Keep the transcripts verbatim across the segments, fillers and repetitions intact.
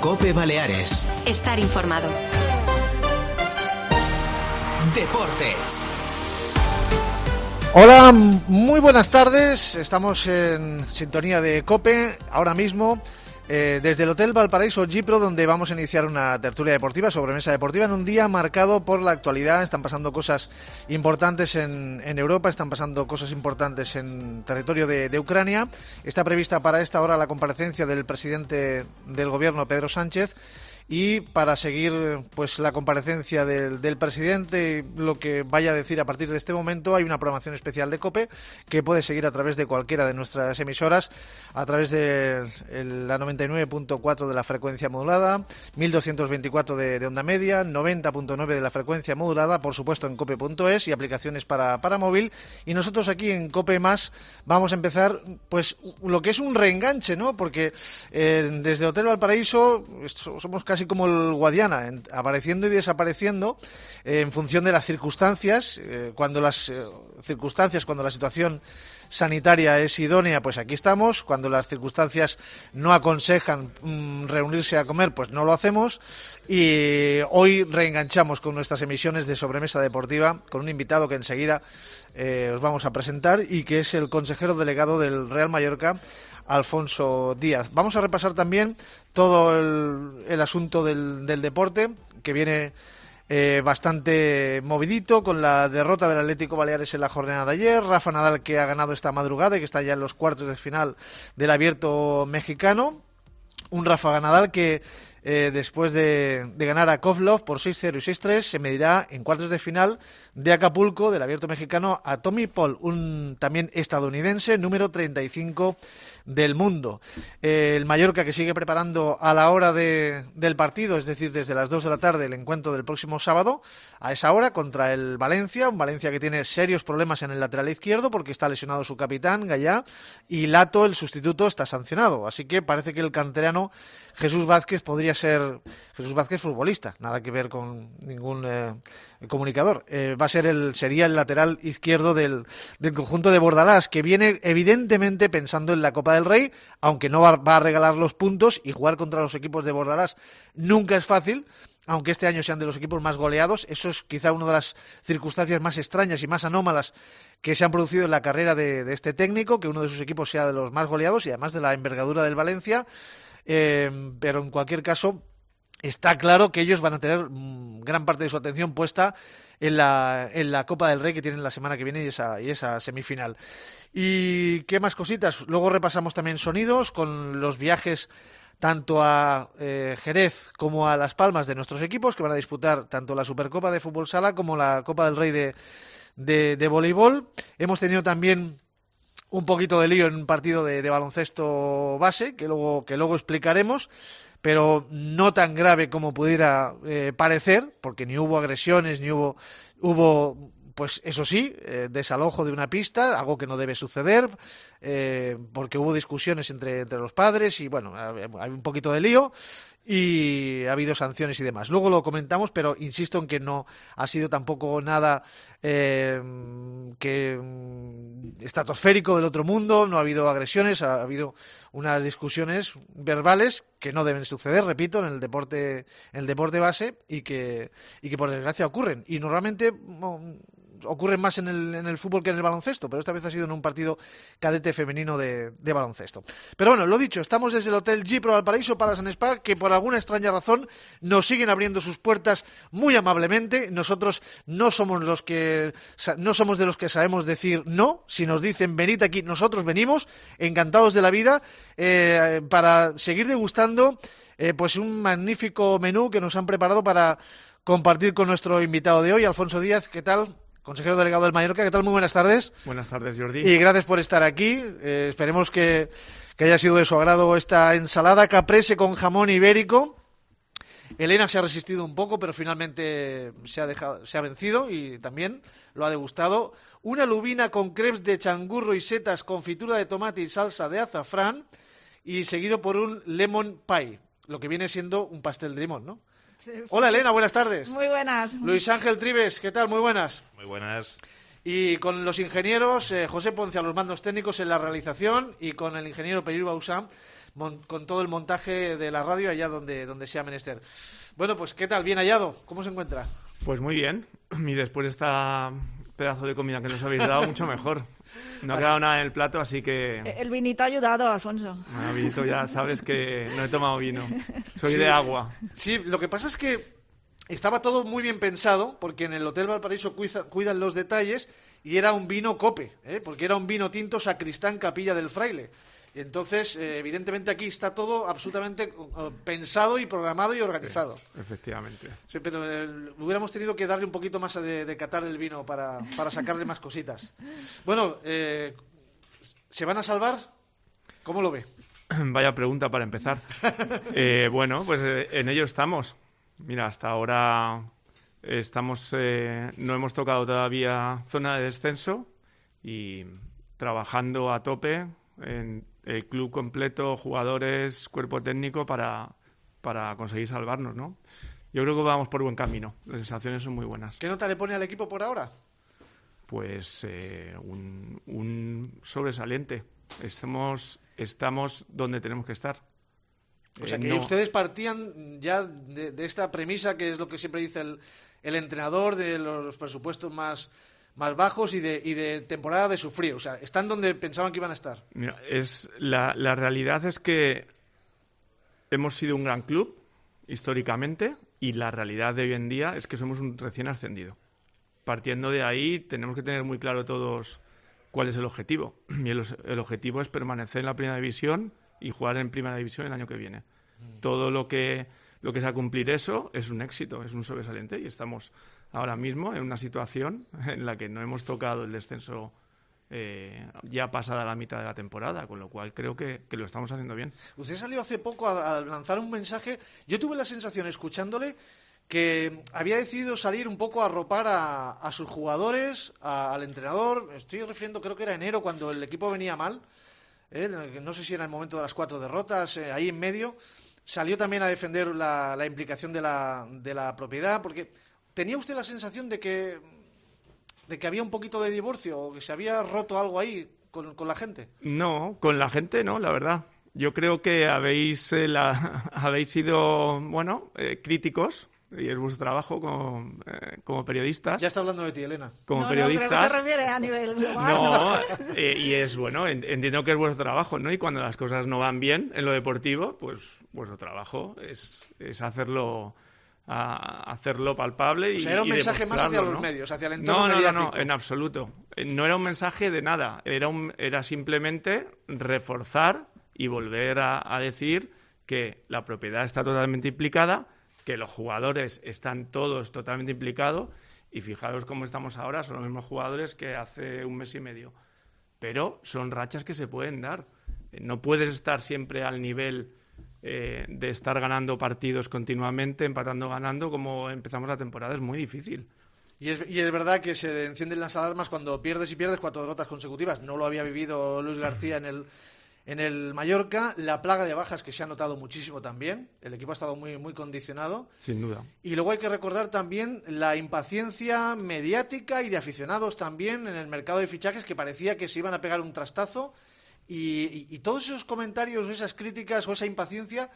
COPE Baleares. Estar informado. Deportes. Hola, muy buenas tardes. Estamos en sintonía de COPE ahora mismo eh, desde el Hotel Valparaíso Gipro, donde vamos a iniciar una tertulia deportiva, sobremesa deportiva, en un día marcado por la actualidad. Están pasando cosas importantes en, en Europa, están pasando cosas importantes en territorio de, de Ucrania. Está prevista para esta hora la comparecencia del presidente del gobierno, Pedro Sánchez. Y para seguir pues la comparecencia del, del presidente y lo que vaya a decir a partir de este momento, hay una programación especial de COPE que puede seguir a través de cualquiera de nuestras emisoras, a través de el, la noventa y nueve punto cuatro de la frecuencia modulada, mil doscientos veinticuatro de, de onda media, noventa punto nueve de la frecuencia modulada, por supuesto en cope punto es y aplicaciones para, para móvil. Y nosotros aquí en COPE Más vamos a empezar pues lo que es un reenganche, ¿no? Porque eh, desde Hotel Valparaíso somos casi casi como el Guadiana, en, apareciendo y desapareciendo eh, en función de las circunstancias. Eh, cuando las eh, circunstancias, cuando la situación sanitaria es idónea, pues aquí estamos. Cuando las circunstancias no aconsejan mmm, reunirse a comer, pues no lo hacemos. Y hoy reenganchamos con nuestras emisiones de sobremesa deportiva con un invitado que enseguida eh, os vamos a presentar y que es el consejero delegado del Real Mallorca, Alfonso Díaz. Vamos a repasar también todo el, el asunto del, del deporte, que viene eh, bastante movidito con la derrota del Atlético Baleares en la jornada de ayer. Rafa Nadal, que ha ganado esta madrugada y que está ya en los cuartos de final del Abierto mexicano. Un Rafa Nadal que eh, después de, de ganar a Kovlov por seis cero y seis tres se medirá en cuartos de final de Acapulco del Abierto mexicano a Tommy Paul, un también estadounidense, número treinta y cinco del mundo. Eh, el Mallorca, que sigue preparando a la hora de, del partido, es decir, desde las dos de la tarde, el encuentro del próximo sábado, a esa hora, contra el Valencia, un Valencia que tiene serios problemas en el lateral izquierdo porque está lesionado su capitán, Gallá, y Lato, el sustituto, está sancionado. Así que parece que el canterano Jesús Vázquez podría ser Jesús Vázquez futbolista, nada que ver con ningún eh, comunicador. Eh, va a ser el sería el lateral izquierdo del, del conjunto de Bordalás, que viene evidentemente pensando en la Copa del Rey, aunque no va, va a regalar los puntos, y jugar contra los equipos de Bordalás nunca es fácil. Aunque este año sean de los equipos más goleados, eso es quizá una de las circunstancias más extrañas y más anómalas que se han producido en la carrera de, de este técnico, que uno de sus equipos sea de los más goleados y además de la envergadura del Valencia. Eh, pero en cualquier caso, está claro que ellos van a tener mmm, gran parte de su atención puesta en la, en la Copa del Rey que tienen la semana que viene y esa, y esa semifinal. ¿Y qué más cositas? Luego repasamos también sonidos con los viajes tanto a eh, Jerez como a Las Palmas de nuestros equipos, que van a disputar tanto la Supercopa de Fútbol Sala como la Copa del Rey de, de, de voleibol. Hemos tenido también un poquito de lío en un partido de, de baloncesto base, que luego, que luego explicaremos, pero no tan grave como pudiera eh, parecer, porque ni hubo agresiones, ni hubo... hubo pues eso sí, eh, desalojo de una pista, algo que no debe suceder, eh, porque hubo discusiones entre, entre los padres y bueno, hay un poquito de lío y ha habido sanciones y demás. Luego lo comentamos, pero insisto en que no ha sido tampoco nada eh, que estratosférico del otro mundo, no ha habido agresiones, ha habido unas discusiones verbales que no deben suceder, repito, en el deporte, en el deporte base y que, y que por desgracia ocurren. Y normalmente ocurren más en el, en el fútbol que en el baloncesto, pero esta vez ha sido en un partido cadete femenino de, de baloncesto. Pero bueno, lo dicho, estamos desde el Hotel Gipro Valparaíso Palace and Spa, que por alguna extraña razón nos siguen abriendo sus puertas muy amablemente. Nosotros no somos los que no somos de los que sabemos decir no. Si nos dicen venid aquí, nosotros venimos, encantados de la vida, eh, para seguir degustando eh, pues un magnífico menú que nos han preparado para compartir con nuestro invitado de hoy, Alfonso Díaz. ¿Qué tal? Consejero delegado del Mallorca, ¿qué tal? Muy buenas tardes. Buenas tardes, Jordi. Y gracias por estar aquí. Eh, esperemos que, que haya sido de su agrado esta ensalada caprese con jamón ibérico. Elena se ha resistido un poco, pero finalmente se ha dejado, se ha vencido y también lo ha degustado. Una lubina con crepes de changurro y setas, confitura de tomate y salsa de azafrán, y seguido por un lemon pie, lo que viene siendo un pastel de limón, ¿no? Sí. Hola Elena, buenas tardes. Muy buenas. Luis Ángel Trives, ¿qué tal? Muy buenas. Muy buenas. Y con los ingenieros, eh, José Ponce a los mandos técnicos en la realización y con el ingeniero Perir Bausá con todo el montaje de la radio allá donde, donde sea menester. Bueno, pues ¿qué tal? ¿Bien hallado? ¿Cómo se encuentra? Pues muy bien. Y después de esta pedazo de comida que nos habéis dado, mucho mejor. No ha quedado nada en el plato, así que... El vinito ha ayudado, Alfonso. Bueno, vinito, ya sabes que no he tomado vino. Soy sí, de agua. Sí, lo que pasa es que estaba todo muy bien pensado, porque en el Hotel Valparaíso cuida, cuidan los detalles, y era un vino Cope, ¿eh? Porque era un vino tinto Sacristán Capilla del Fraile. Y entonces, eh, evidentemente aquí está todo absolutamente uh, pensado y programado y organizado. Sí, efectivamente. Sí, pero eh, hubiéramos tenido que darle un poquito más de, de catar el vino para, para sacarle más cositas. Bueno, eh, ¿se van a salvar? ¿Cómo lo ve? Vaya pregunta para empezar. eh, bueno, pues eh, en ello estamos. Mira, hasta ahora estamos, eh, no hemos tocado todavía zona de descenso y trabajando a tope en el club completo, jugadores, cuerpo técnico para, para conseguir salvarnos, ¿no? Yo creo que vamos por buen camino. Las sensaciones son muy buenas. ¿Qué nota le pone al equipo por ahora? Pues eh, un, un sobresaliente. Estamos, estamos donde tenemos que estar. O sea, Eh, que no... ustedes partían ya de, de esta premisa, que es lo que siempre dice el, el entrenador, de los presupuestos más... más bajos y de, y de temporada de sufrir. O sea, están donde pensaban que iban a estar. Mira, es, la, la realidad es que hemos sido un gran club, históricamente, y la realidad de hoy en día es que somos un recién ascendido. Partiendo de ahí, tenemos que tener muy claro todos cuál es el objetivo. Y el, el objetivo es permanecer en la primera división y jugar en primera división el año que viene. Mm. Todo lo que, lo que sea cumplir eso es un éxito, es un sobresaliente, y estamos ahora mismo en una situación en la que no hemos tocado el descenso eh, ya pasada la mitad de la temporada, con lo cual creo que, que lo estamos haciendo bien. Usted salió hace poco a, a lanzar un mensaje. Yo tuve la sensación, escuchándole, que había decidido salir un poco a arropar a, a sus jugadores, a, al entrenador. Estoy refiriendo, creo que era enero, cuando el equipo venía mal. Eh, no sé si era el momento de las cuatro derrotas, eh, ahí en medio. Salió también a defender la, la implicación de la, de la propiedad, porque... ¿Tenía usted la sensación de que de que había un poquito de divorcio o que se había roto algo ahí con, con la gente? No, con la gente no, la verdad. Yo creo que habéis eh, la, habéis sido, bueno, eh, críticos, y es vuestro trabajo como, eh, como periodistas. Ya está hablando de ti, Elena. Como no, periodistas. No, creo que se refiere a nivel global. No, eh, y es bueno, entiendo que es vuestro trabajo, ¿no? Y cuando las cosas no van bien en lo deportivo, pues vuestro trabajo es, es hacerlo... a hacerlo palpable y, o sea, era un y mensaje más hacia ¿no? los medios, hacia el entorno no, no, mediático. No, no, en absoluto. No era un mensaje de nada. Era, un, era simplemente reforzar y volver a, a decir que la propiedad está totalmente implicada, que los jugadores están todos totalmente implicados, y fijaros cómo estamos ahora, son los mismos jugadores que hace un mes y medio. Pero son rachas que se pueden dar. No puedes estar siempre al nivel... Eh, de estar ganando partidos continuamente, empatando, ganando, como empezamos la temporada, es muy difícil. Y es, y es verdad que se encienden las alarmas cuando pierdes y pierdes cuatro derrotas consecutivas. No lo había vivido Luis García en el, en el Mallorca. La plaga de bajas que se ha notado muchísimo también. El equipo ha estado muy, muy condicionado. Sin duda. Y luego hay que recordar también la impaciencia mediática y de aficionados también en el mercado de fichajes, que parecía que se iban a pegar un trastazo. Y, y, y todos esos comentarios, esas críticas o esa impaciencia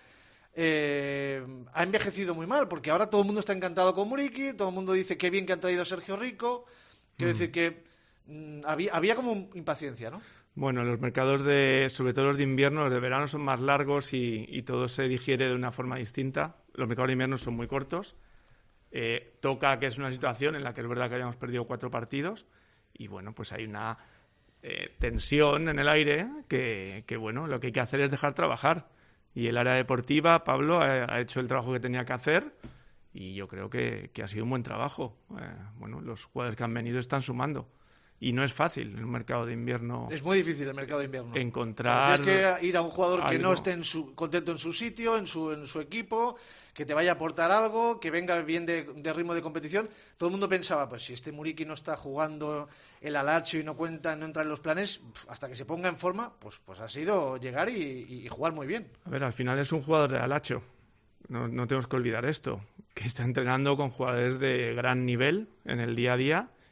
eh, ha envejecido muy mal, porque ahora todo el mundo está encantado con Muriqui, todo el mundo dice qué bien que han traído a Sergio Rico. Quiero mm. decir que mm, había, había como impaciencia, ¿no? Bueno, los mercados, de, sobre todo los de invierno, los de verano son más largos y, y todo se digiere de una forma distinta. Los mercados de invierno son muy cortos. Eh, toca que es una situación en la que es verdad que hayamos perdido cuatro partidos y bueno, pues hay una... Eh, tensión en el aire que, que, bueno, lo que hay que hacer es dejar trabajar. Y el área deportiva, Pablo, ha, ha hecho el trabajo que tenía que hacer y yo creo que, que ha sido un buen trabajo. Eh, bueno, los jugadores que han venido están sumando. Y no es fácil en un mercado de invierno. Es muy difícil el mercado de invierno. Encontrar. Tienes que ir a un jugador algo. que no esté en su, contento en su sitio, en su, en su equipo, que te vaya a aportar algo, que venga bien de, de ritmo de competición. Todo el mundo pensaba, pues si este Muriqui no está jugando el Alacho y no cuenta, no entra en los planes, hasta que se ponga en forma, pues, pues ha sido llegar y, y jugar muy bien. A ver, al final es un jugador de Alacho. No, no tenemos que olvidar esto, que está entrenando con jugadores de gran nivel en el día a día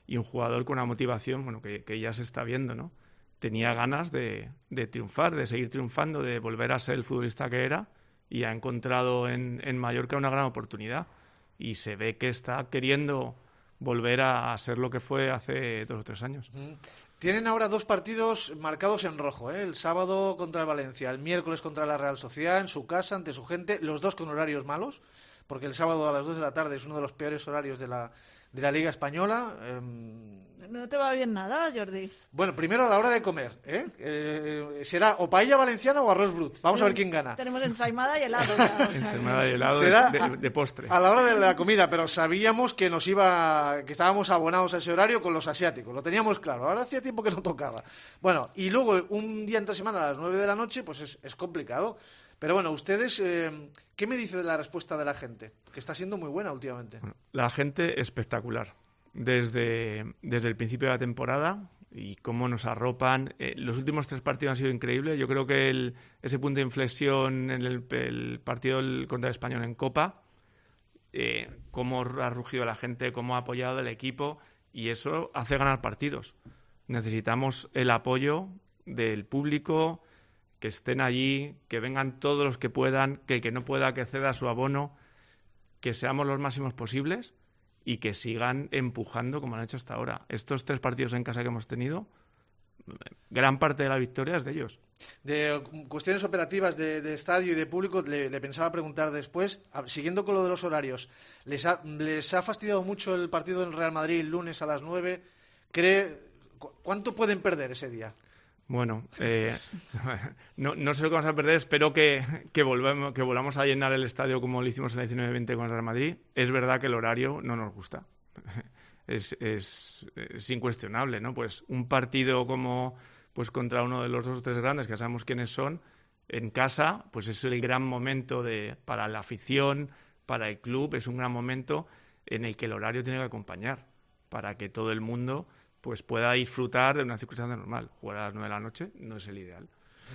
y un jugador con una motivación, bueno, que, que ya se está viendo, ¿no? Tenía ganas de, de triunfar, de seguir triunfando, de volver a ser el futbolista que era, y ha encontrado en, en Mallorca una gran oportunidad. Y se ve que está queriendo volver a, a ser lo que fue hace dos o tres años. Tienen ahora dos partidos marcados en rojo, ¿eh? El sábado contra el Valencia, el miércoles contra la Real Sociedad, en su casa, ante su gente, los dos con horarios malos, porque el sábado a las dos de la tarde es uno de los peores horarios de la, de la Liga Española. Eh, No te va bien nada, Jordi. Bueno, primero a la hora de comer, ¿eh? Eh, será o paella valenciana o arroz brut. Vamos a ver quién gana. Tenemos ensaimada y helado ya. O sea, Ensaimada y helado será de, de, de postre. A la hora de la comida, pero sabíamos que nos iba, que estábamos abonados a ese horario con los asiáticos, lo teníamos claro. Ahora hacía tiempo que no tocaba. Bueno, y luego un día entre semana a las nueve de la noche, pues es, es complicado. Pero bueno, ustedes, eh, ¿qué me dice de la respuesta de la gente? Que está siendo muy buena últimamente. Bueno, la gente espectacular. Desde, desde el principio de la temporada y cómo nos arropan. Eh, los últimos tres partidos han sido increíbles. Yo creo que el, ese punto de inflexión en el, el partido el, contra el Español en Copa, eh, cómo ha rugido la gente, cómo ha apoyado el equipo, y eso hace ganar partidos. Necesitamos el apoyo del público, que estén allí, que vengan todos los que puedan, que el que no pueda que ceda su abono, que seamos los máximos posibles y que sigan empujando como han hecho hasta ahora. Estos tres partidos en casa que hemos tenido, gran parte de la victoria es de ellos. De cuestiones operativas de, de estadio y de público, le, le pensaba preguntar después, siguiendo con lo de los horarios, ¿les ha, les ha fastidiado mucho el partido en Real Madrid el lunes a las nueve? ¿Cree, ¿Cuánto pueden perder ese día? Bueno, eh, no, no sé lo que vamos a perder. Espero que, que, volvemos, que volvamos a llenar el estadio como lo hicimos en la diecinueve veinte con el Real Madrid. Es verdad que el horario no nos gusta. Es, es, es incuestionable, ¿no? Pues un partido como pues contra uno de los dos o tres grandes, que sabemos quiénes son, en casa, pues es el gran momento de, para la afición, para el club. Es un gran momento en el que el horario tiene que acompañar para que todo el mundo pues pueda disfrutar de una circunstancia normal. Jugar a las nueve de la noche no es el ideal.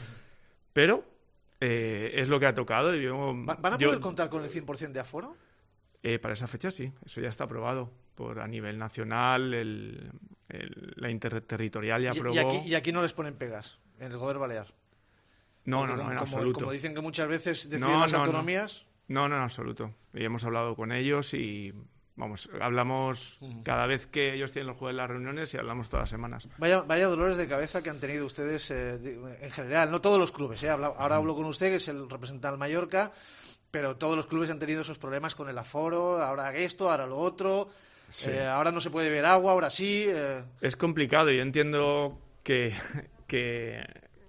Pero eh, es lo que ha tocado. Y yo, ¿Van a yo, poder contar con el cien por ciento de aforo? Eh, para esa fecha sí, eso ya está aprobado por a nivel nacional, el, el, la interterritorial ya aprobó. Y, y, aquí, y aquí no les ponen pegas, en el Gobierno Balear. No, no, no, como, en como, absoluto. Como dicen que muchas veces deciden no, las no, autonomías. No. no, no, en absoluto. Y hemos hablado con ellos y... Vamos, hablamos cada vez que ellos tienen los jueves en las reuniones y hablamos todas las semanas. Vaya, vaya dolores de cabeza que han tenido ustedes eh, en general, no todos los clubes. ¿eh? Ahora hablo con usted, que es el representante del Mallorca, pero todos los clubes han tenido esos problemas con el aforo, ahora esto, ahora lo otro, sí. eh, ahora no se puede beber agua, ahora sí. Eh. Es complicado, yo entiendo que, que,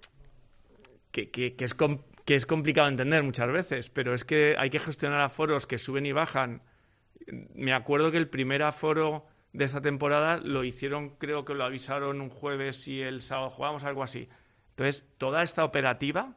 que, que, que, es com- que es complicado entender muchas veces, pero es que hay que gestionar aforos que suben y bajan. Me acuerdo que el primer aforo de esta temporada lo hicieron, creo que lo avisaron un jueves y el sábado jugamos, algo así. Entonces, toda esta operativa,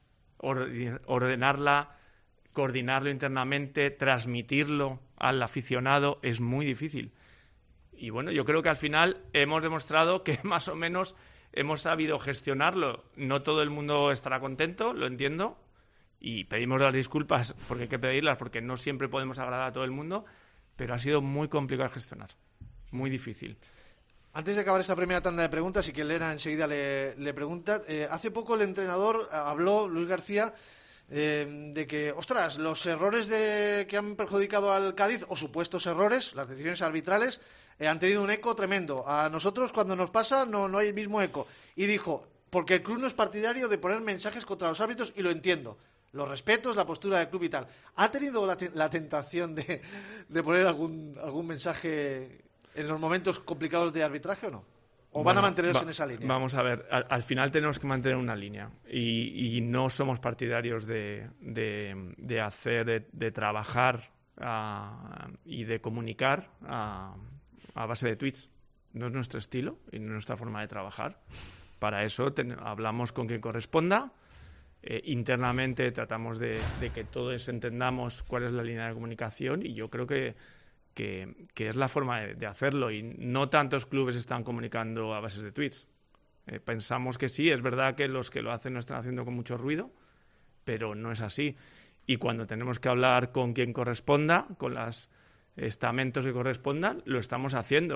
ordenarla, coordinarlo internamente, transmitirlo al aficionado, es muy difícil. Y bueno, yo creo que al final hemos demostrado que más o menos hemos sabido gestionarlo. No todo el mundo estará contento, lo entiendo. Y pedimos las disculpas porque hay que pedirlas, porque no siempre podemos agradar a todo el mundo, pero ha sido muy complicado de gestionar, muy difícil. Antes de acabar esta primera tanda de preguntas y que Elena enseguida le, le pregunta, eh, hace poco el entrenador habló, Luis García, eh, de que, ostras, los errores de, que han perjudicado al Cádiz, o supuestos errores, las decisiones arbitrales, eh, han tenido un eco tremendo. A nosotros cuando nos pasa no, no hay el mismo eco. Y dijo, porque el club no es partidario de poner mensajes contra los árbitros, y lo entiendo. Los respetos, la postura del club y tal. ¿Ha tenido la, te- la tentación de, de poner algún, algún mensaje en los momentos complicados de arbitraje o no? ¿O Bueno, van a mantenerse va, en esa línea? Vamos a ver, al, al final tenemos que mantener una línea y, y no somos partidarios de, de, de hacer, de, de trabajar uh, y de comunicar uh, a base de tweets. No es nuestro estilo y no es nuestra forma de trabajar. Para eso ten, hablamos con quien corresponda. Eh, internamente tratamos de, de que todos entendamos cuál es la línea de comunicación y yo creo que, que, que es la forma de, de hacerlo y no tantos clubes están comunicando a bases de tweets. Eh, pensamos que sí, es verdad que los que lo hacen lo están haciendo con mucho ruido, pero no es así. Y cuando tenemos que hablar con quien corresponda, con los estamentos que correspondan, lo estamos haciendo.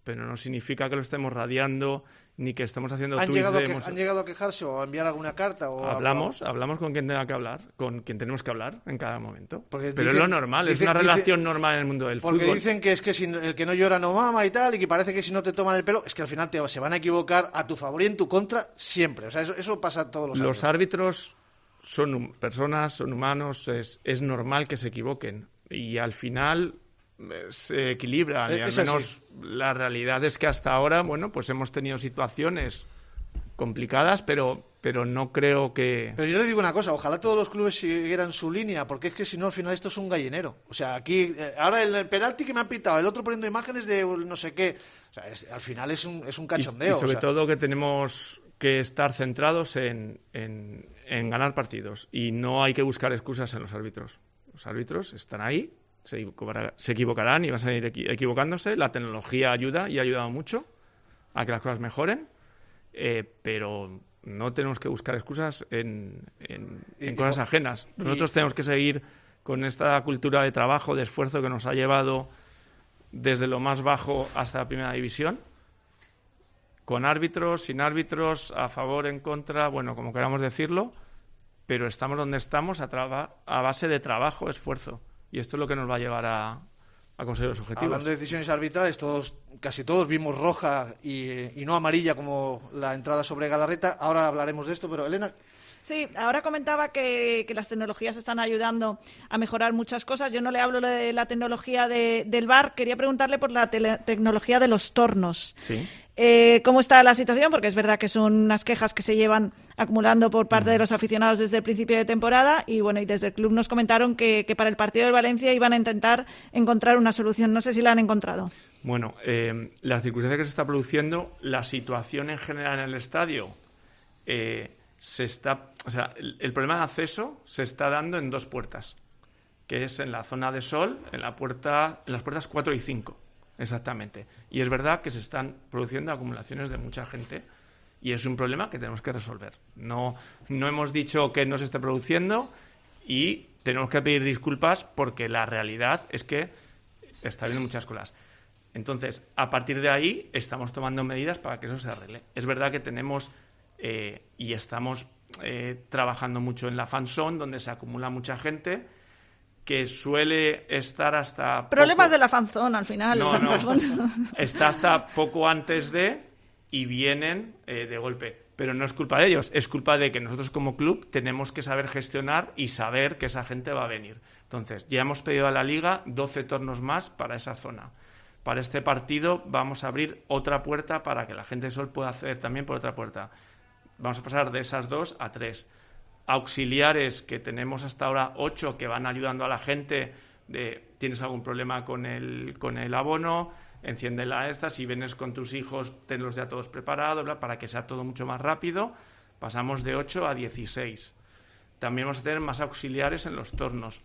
pero no significa que lo estemos radiando ni que estemos haciendo ¿Han tweets llegado, de... a que, hemos- ¿Han llegado a quejarse o a enviar alguna carta? O a- Hablamos, hablamos con quien tenga que hablar, con quien tenemos que hablar en cada momento. Porque pero dicen- es lo normal, es dicen- una dicen- relación normal en el mundo del Porque fútbol. dicen que es que si el que no llora no mama y tal, y que parece que si no te toman el pelo, es que al final te, se van a equivocar a tu favor y en tu contra siempre. O sea, eso, eso pasa todos los años. Los árbitros son hum- personas, son humanos, es, es normal que se equivoquen. Y al final eh, se equilibran. Y al Es así. menos la realidad es que hasta ahora, bueno, pues hemos tenido situaciones complicadas, pero, pero no creo que... Pero yo le digo una cosa, ojalá todos los clubes siguieran su línea, porque es que si no, al final esto es un gallinero. O sea, aquí, eh, ahora el, el penalti que me han pitado, el otro poniendo imágenes de no sé qué. O sea, es- al final es un, es un Y, cachondeo. y sobre o sea. todo que tenemos que estar centrados en, en, en ganar partidos. Y no hay que buscar excusas en los árbitros. Los árbitros están ahí, se, equivocará- se equivocarán y van a seguir equi- equivocándose. La tecnología ayuda y ha ayudado mucho a que las cosas mejoren. Eh, pero no tenemos que buscar excusas en, en, Y- en cosas ajenas. Nosotros y- tenemos que seguir con esta cultura de trabajo, de esfuerzo que nos ha llevado desde lo más bajo hasta la primera división, con árbitros, sin árbitros, a favor, en contra, bueno, como queramos decirlo, pero estamos donde estamos a, traba- a base de trabajo, esfuerzo. Y esto es lo que nos va a llevar a, a conseguir los objetivos. Hablando de decisiones arbitrales, todos, casi todos vimos roja y, y no amarilla como la entrada sobre Galarreta. Ahora hablaremos de esto, pero Elena, Sí, ahora comentaba que, que las tecnologías están ayudando a mejorar muchas cosas. Yo no le hablo de la tecnología de- del V A R, quería preguntarle por la tele- tecnología de los tornos. Sí. Eh, ¿Cómo está la situación? Porque es verdad que son unas quejas que se llevan acumulando por parte de los aficionados desde el principio de temporada y bueno, y desde el club nos comentaron que, que para el partido del Valencia iban a intentar encontrar una solución. No sé si la han encontrado. Bueno, eh, las circunstancias que se está produciendo, la situación en general en el estadio, eh, se está, o sea, el, el problema de acceso se está dando en dos puertas, que es en la zona de sol, en la puerta, en las puertas cuatro y cinco, exactamente. Y es verdad que se están produciendo acumulaciones de mucha gente y es un problema que tenemos que resolver. No, no hemos dicho que no se esté produciendo y tenemos que pedir disculpas porque la realidad es que está habiendo muchas colas. Entonces, a partir de ahí, estamos tomando medidas para que eso se arregle. Es verdad que tenemos eh, y estamos eh, trabajando mucho en la fanzone, donde se acumula mucha gente, que suele estar hasta... Problemas poco... de la fanzón al final. No, no. Está hasta poco antes de y vienen eh, de golpe. Pero no es culpa de ellos, es culpa de que nosotros como club tenemos que saber gestionar y saber que esa gente va a venir. Entonces, ya hemos pedido a la Liga doce tornos más para esa zona. Para este partido vamos a abrir otra puerta para que la gente de Sol pueda acceder también por otra puerta. Vamos a pasar de esas dos a tres. Auxiliares, que tenemos hasta ahora ocho, que van ayudando a la gente de tienes algún problema con el, con el abono, enciéndela a esta, si vienes con tus hijos, tenlos ya todos preparados, ¿verdad? Para que sea todo mucho más rápido. Pasamos de ocho a dieciséis. También vamos a tener más auxiliares en los tornos.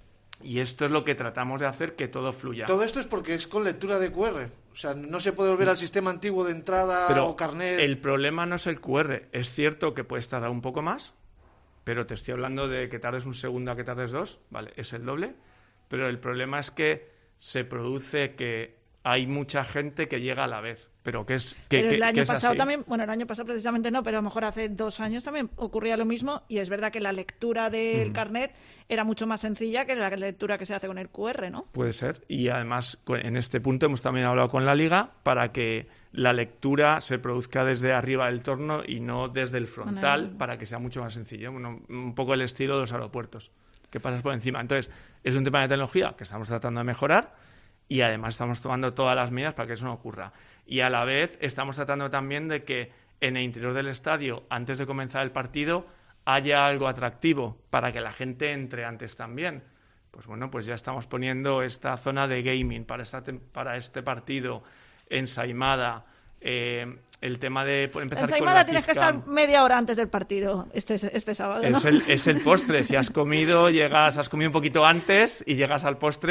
Y esto es lo que tratamos de hacer, que todo fluya. todo esto es porque es con lectura de Q R. O sea, no se puede volver al sistema antiguo de entrada Pero o carnet. el problema no es el Q R. Es cierto que puedes tardar un poco más, pero te estoy hablando de que tardes un segundo a que tardes dos, vale, es el doble. Pero el problema es que se produce que hay mucha gente que llega a la vez. Pero que es que, Pero que- el que año es pasado así. también, bueno, el año pasado precisamente no, pero a lo mejor hace dos años también ocurría lo mismo y es verdad que la lectura del Mm. carnet era mucho más sencilla que la lectura que se hace con el Q R, ¿no? Puede ser. Y además, cu- en este punto hemos también hablado con la Liga para que la lectura se produzca desde arriba del torno y no desde el frontal, Bueno. para que sea mucho más sencillo. Bueno, un poco el estilo de los aeropuertos, que pasas por encima. Entonces, es un tema de tecnología que estamos tratando de mejorar y además estamos tomando todas las medidas para que eso no ocurra. Y a la vez estamos tratando también de que en el interior del estadio, antes de comenzar el partido, haya algo atractivo para que la gente entre antes también. Pues bueno, pues ya estamos poniendo esta zona de gaming para, esta tem- para este partido, ensaimada, eh, el tema de por empezar En con Saimada la tienes que Kiss estar Cam. media hora antes del partido este, este sábado, ¿no? Es el, es el postre. Si has comido, llegas, has comido un poquito antes y llegas al postre,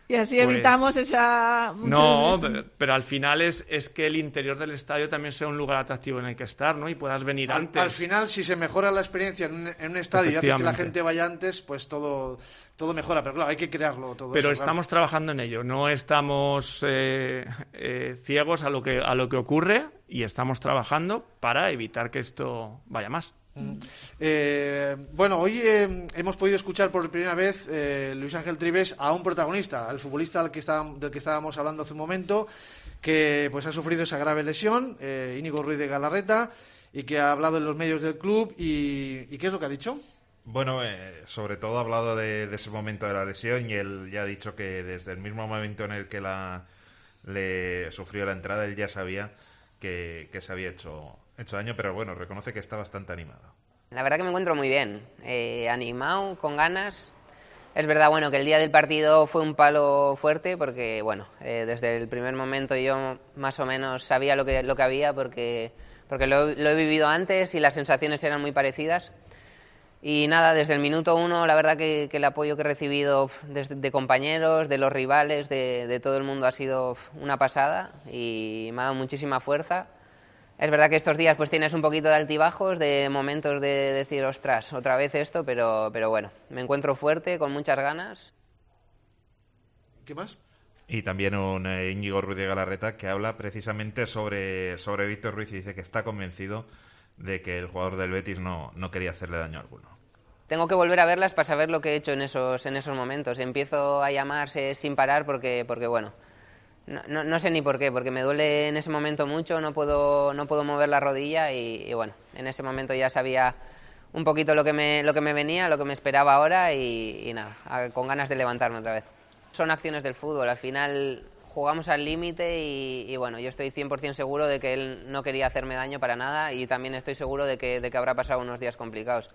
Y así pues, evitamos esa... No, pero, pero al final es, es que el interior del estadio también sea un lugar atractivo en el que estar, ¿no? Y puedas venir al, antes. Al final, si se mejora la experiencia en un, en un estadio y hace que la gente vaya antes, pues todo, todo mejora. Pero claro, hay que crearlo todo. Pero eso, estamos claro. trabajando en ello. No estamos eh, eh, ciegos a lo que a lo que ocurre y estamos trabajando para evitar que esto vaya más. Mm. Eh, bueno, hoy eh, hemos podido escuchar por primera vez, eh, Luis Ángel Trives, a un protagonista, al futbolista del que, está, del que estábamos hablando hace un momento, que pues ha sufrido esa grave lesión, eh, Íñigo Ruiz de Galarreta, y que ha hablado en los medios del club. ¿Y, y qué es lo que ha dicho? Bueno, eh, sobre todo ha hablado de, de ese momento de la lesión, y él ya ha dicho que desde el mismo momento en el que la, le sufrió la entrada, él ya sabía que, que se había hecho... hecho daño, pero bueno, reconoce que está bastante animado. La verdad que me encuentro muy bien, eh, animado, con ganas. Es verdad, bueno, que el día del partido fue un palo fuerte porque, bueno, eh, desde el primer momento yo más o menos sabía lo que, lo que había porque, porque lo, lo he vivido antes y las sensaciones eran muy parecidas. Y nada, desde el minuto uno, la verdad que, que el apoyo que he recibido desde, de compañeros, de los rivales, de, de todo el mundo ha sido una pasada y me ha dado muchísima fuerza. Es verdad que estos días pues tienes un poquito de altibajos, de momentos de decir, ostras, otra vez esto, pero, pero bueno, me encuentro fuerte, con muchas ganas. ¿Qué más? Y también un eh, Íñigo Ruiz de Galarreta que habla precisamente sobre, sobre Víctor Ruiz y dice que está convencido de que el jugador del Betis no, no quería hacerle daño alguno. Tengo que volver a verlas para saber lo que he hecho en esos, en esos momentos. Empiezo a llamarse sin parar porque, porque bueno... No, no, no sé ni por qué, porque me duele en ese momento mucho, no puedo, no puedo mover la rodilla y, y bueno, en ese momento ya sabía un poquito lo que me, lo que me venía, lo que me esperaba ahora y, y nada, con ganas de levantarme otra vez. Son acciones del fútbol, al final jugamos al límite y, y bueno, yo estoy cien por ciento seguro de que él no quería hacerme daño para nada y también estoy seguro de que, de que habrá pasado unos días complicados.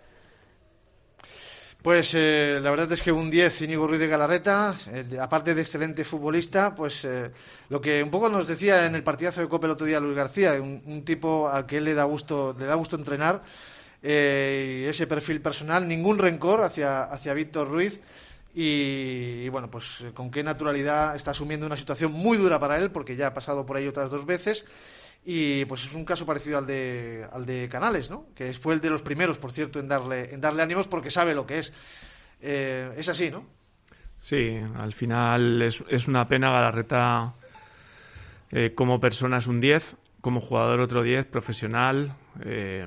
Pues eh, la verdad es que un diez, Íñigo Ruiz de Galarreta, eh, aparte de excelente futbolista, pues eh, lo que un poco nos decía en el partidazo de Copa el otro día Luis García, un, un tipo a que él le da gusto, le da gusto entrenar, eh, y ese perfil personal, ningún rencor hacia, hacia Víctor Ruiz y, y bueno, pues con qué naturalidad está asumiendo una situación muy dura para él, porque ya ha pasado por ahí otras dos veces. Y pues es un caso parecido al de al de Canales, ¿no? Que fue el de los primeros, por cierto, en darle en darle ánimos porque sabe lo que es. Eh, es así, ¿no? Sí, al final es, es una pena. Galarreta eh, como persona es un diez, como jugador otro diez, profesional. Eh,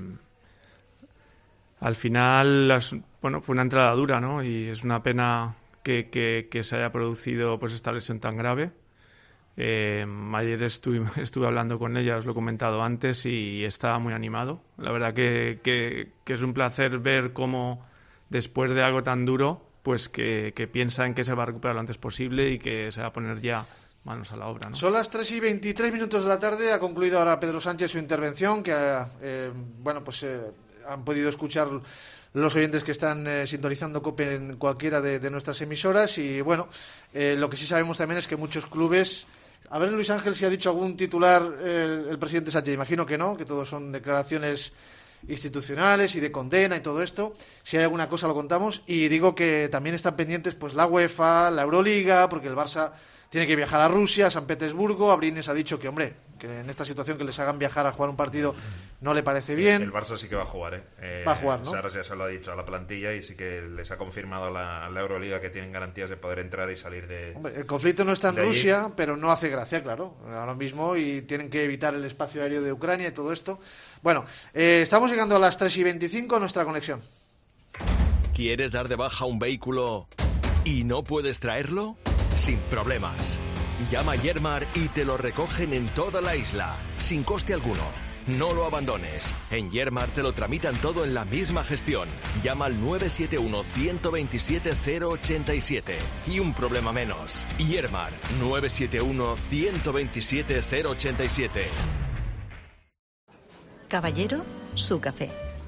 al final, las, bueno, fue una entrada dura, ¿no? Y es una pena que, que, que se haya producido pues esta lesión tan grave. Eh, ayer estuve, estuve hablando con ella, os lo he comentado antes, y estaba muy animado. La verdad que, que, que es un placer ver cómo después de algo tan duro, pues que, que piensa en que se va a recuperar lo antes posible y que se va a poner ya manos a la obra, ¿no? Son las tres y veintitrés minutos de la tarde, ha concluido ahora Pedro Sánchez su intervención, que eh, bueno, pues eh, han podido escuchar los oyentes que están eh, sintonizando COPE en cualquiera de, de nuestras emisoras y bueno, eh, lo que sí sabemos también es que muchos clubes... A ver, Luis Ángel, si ha dicho algún titular eh, el presidente Sánchez. Imagino que no, que todos son declaraciones institucionales y de condena y todo esto. Si hay alguna cosa lo contamos. Y digo que también están pendientes pues la UEFA, la Euroliga, porque el Barça tiene que viajar a Rusia, a San Petersburgo. Abrines ha dicho que, hombre, que en esta situación que les hagan viajar a jugar un partido no le parece bien. El Barça sí que va a jugar, ¿eh? eh va a jugar, ¿no? Sara ya se lo ha dicho a la plantilla y sí que les ha confirmado la, la Euroliga que tienen garantías de poder entrar y salir de... Hombre, el conflicto no está en Rusia, pero no hace gracia, claro, ahora mismo, y tienen que evitar el espacio aéreo de Ucrania y todo esto. Bueno, eh, estamos llegando a las tres y veinticinco, nuestra conexión. ¿Quieres dar de baja un vehículo y no puedes traerlo? Sin problemas. Llama a Yermar y te lo recogen en toda la isla, sin coste alguno. No lo abandones. En Yermar te lo tramitan todo en la misma gestión. Llama al nueve siete uno, uno dos siete, cero ocho siete y un problema menos. Yermar, nueve siete uno, uno dos siete, cero ocho siete. Caballero, su café.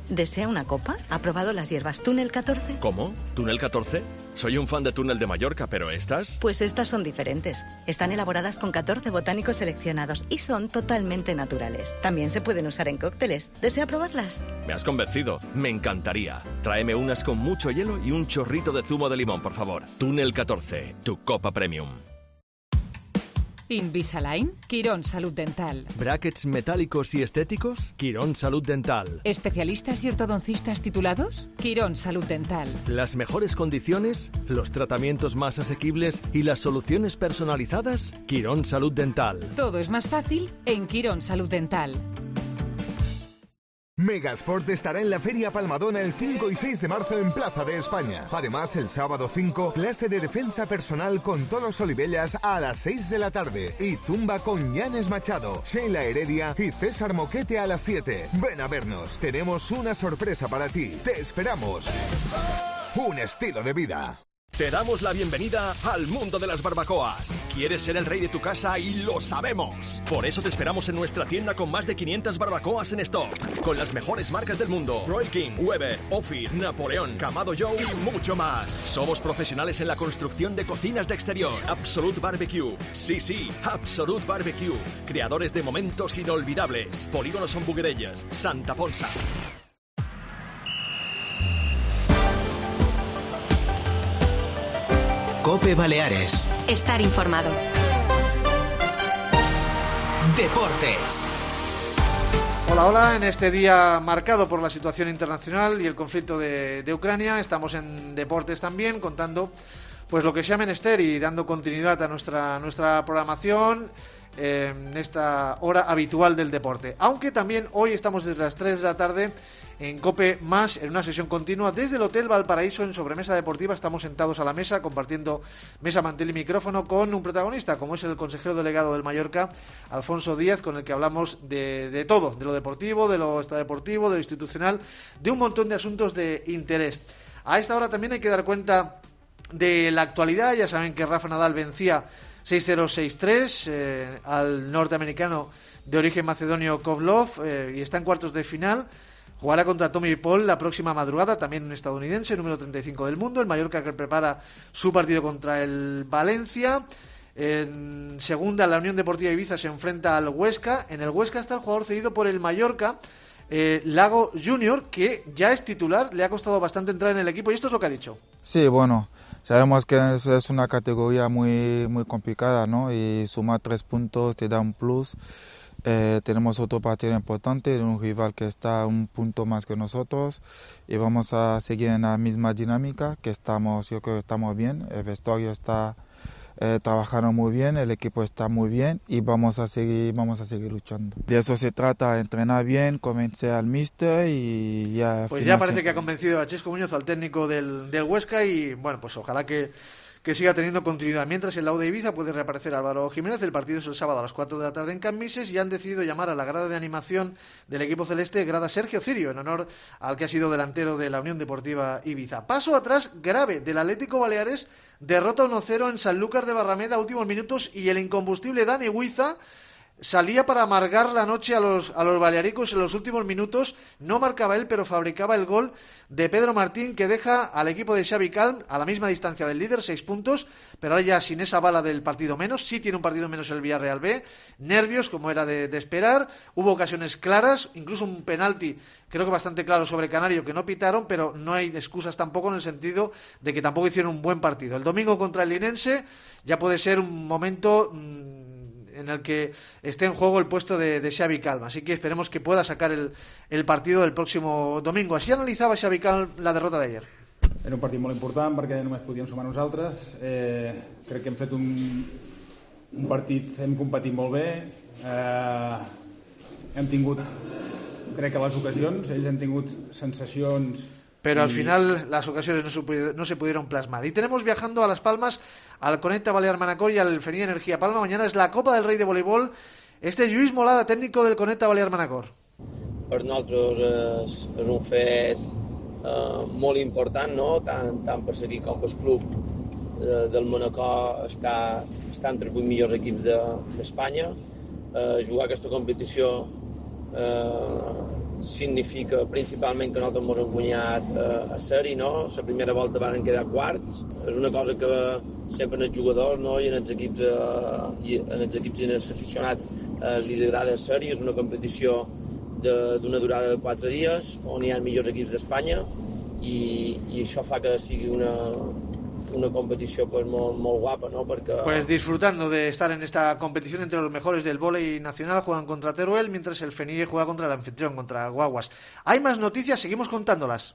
¿Desea una copa? ¿Ha probado las hierbas Túnel catorce? ¿Cómo? ¿Túnel catorce? Soy un fan de Túnel de Mallorca, pero ¿estas? Pues estas son diferentes. Están elaboradas con catorce botánicos seleccionados y son totalmente naturales. También se pueden usar en cócteles. ¿Desea probarlas? Me has convencido. Me encantaría. Tráeme unas con mucho hielo y un chorrito de zumo de limón, por favor. Túnel catorce, tu copa premium. Invisalign, Quirón Salud Dental. ¿Brackets metálicos y estéticos? Quirón Salud Dental. ¿Especialistas y ortodoncistas titulados? Quirón Salud Dental. ¿Las mejores condiciones? ¿Los tratamientos más asequibles? ¿Y las soluciones personalizadas? Quirón Salud Dental. Todo es más fácil en Quirón Salud Dental. Megasport estará en la Feria Palmadona el cinco y seis de marzo en Plaza de España. Además, el sábado cinco, clase de defensa personal con Tolos Olivellas a las seis de la tarde. Y Zumba con Llanes Machado, Sheila Heredia y César Moquete a las siete. Ven a vernos, tenemos una sorpresa para ti. Te esperamos. Un estilo de vida. Te damos la bienvenida al mundo de las barbacoas. ¿Quieres ser el rey de tu casa? Y lo sabemos. Por eso te esperamos en nuestra tienda con más de quinientas barbacoas en stock. Con las mejores marcas del mundo. Royal King, Weber, Ophir, Napoleón, Kamado Joe y mucho más. Somos profesionales en la construcción de cocinas de exterior. Absolute Barbecue. Sí, sí, Absolute Barbecue. Creadores de momentos inolvidables. Polígono Son Buguerellas, Santa Ponsa. COPE Baleares. Estar informado. Deportes. Hola, hola. En este día marcado por la situación internacional y el conflicto de, de Ucrania, estamos en Deportes también contando pues lo que sea menester y dando continuidad a nuestra, nuestra programación eh, en esta hora habitual del deporte. Aunque también hoy estamos desde las tres de la tarde en COPE Más, en una sesión continua desde el Hotel Valparaíso en Sobremesa Deportiva. Estamos sentados a la mesa compartiendo mesa, mantel y micrófono con un protagonista como es el consejero delegado del Mallorca, Alfonso Díaz, con el que hablamos de, de todo, de lo deportivo, de lo extradeportivo, de lo institucional, de un montón de asuntos de interés. A esta hora también hay que dar cuenta de la actualidad. Ya saben que Rafa Nadal vencía seis cero seis tres eh, al norteamericano de origen macedonio Kovlov eh, y está en cuartos de final. Jugará contra Tommy Paul la próxima madrugada, también un estadounidense, número treinta y cinco del mundo. El Mallorca que prepara su partido contra el Valencia. En segunda, la Unión Deportiva Ibiza se enfrenta al Huesca. En el Huesca está el jugador cedido por el Mallorca, eh, Lago Junior, que ya es titular. Le ha costado bastante entrar en el equipo y esto es lo que ha dicho. Sí, bueno, sabemos que es, es una categoría muy, muy complicada, ¿no? Y sumar tres puntos te da un plus. Eh, tenemos otro partido importante, un rival que está un punto más que nosotros y vamos a seguir en la misma dinámica que estamos, yo creo que estamos bien, el vestuario está eh, trabajando muy bien, el equipo está muy bien y vamos a seguir, vamos a seguir luchando. De eso se trata, entrenar bien, convencer al míster y ya... Pues ya parece que ha convencido a Chesco Muñoz, al técnico del, del Huesca, y bueno, pues ojalá que... que siga teniendo continuidad. Mientras en la U de Ibiza puede reaparecer Álvaro Jiménez. El partido es el sábado a las cuatro de la tarde en Cambises y han decidido llamar a la grada de animación del equipo celeste grada Sergio Cirio, en honor al que ha sido delantero de la Unión Deportiva Ibiza. Paso atrás grave del Atlético Baleares, derrota uno cero en Sanlúcar de Barrameda a últimos minutos y el incombustible Dani Huiza salía para amargar la noche a los, a los balearicos en los últimos minutos. No marcaba él, pero fabricaba el gol de Pedro Martín, que deja al equipo de Xavi Calm a la misma distancia del líder, seis puntos, pero ahora ya sin esa bala del partido menos. Sí tiene un partido menos el Villarreal B. Nervios, como era de, de esperar. Hubo ocasiones claras, incluso un penalti, creo que bastante claro, sobre Canario, que no pitaron, pero no hay excusas tampoco en el sentido de que tampoco hicieron un buen partido. El domingo contra el Linense ya puede ser un momento... Mmm, en el que esté en juego el puesto de, de Xavi Calm, así que esperemos que pueda sacar el, el partido del próximo domingo. Así analizaba Xavi Calm la derrota de ayer. Era un partit molt important perquè només podíem sumar nosaltres. Eh, crec que hem fet un, un partit, hem competit molt bé, eh, hem tingut, crec que les ocasions, ells han tingut sensacions... Pero al final las ocasiones no se, no se pudieron plasmar. Y tenemos viajando a Las Palmas al Conecta Balear Manacor y al Fenía Energía Palma. Mañana es la Copa del Rei de voleibol. Este es Lluís Molada, técnico del Conecta Balear Manacor. Per nosaltres és, és un fet eh, molt important, no? tant, tant per seguir com pel club eh, del Manacor està, està entre els vuit millors equips d'Espanya. De, eh, jugar aquesta competició eh, significa principalment que nosaltres ens hem guanyat eh, a sèrie, no? La primera volta van quedar quarts. És una cosa que sempre en els jugadors, no? I en els equips eh, i en els equips i en els aficionats eh, li agrada la sèrie. És una competició d'una durada de quatre dies on hi ha millors equips d'Espanya i, i això fa que sigui una una competición pues muy, muy guapa, ¿no? Porque... Pues disfrutando de estar en esta competición entre los mejores del vóley nacional, juegan contra Teruel, mientras el Fenille juega contra el anfitrión, contra Guaguas. Hay más noticias, seguimos contándolas.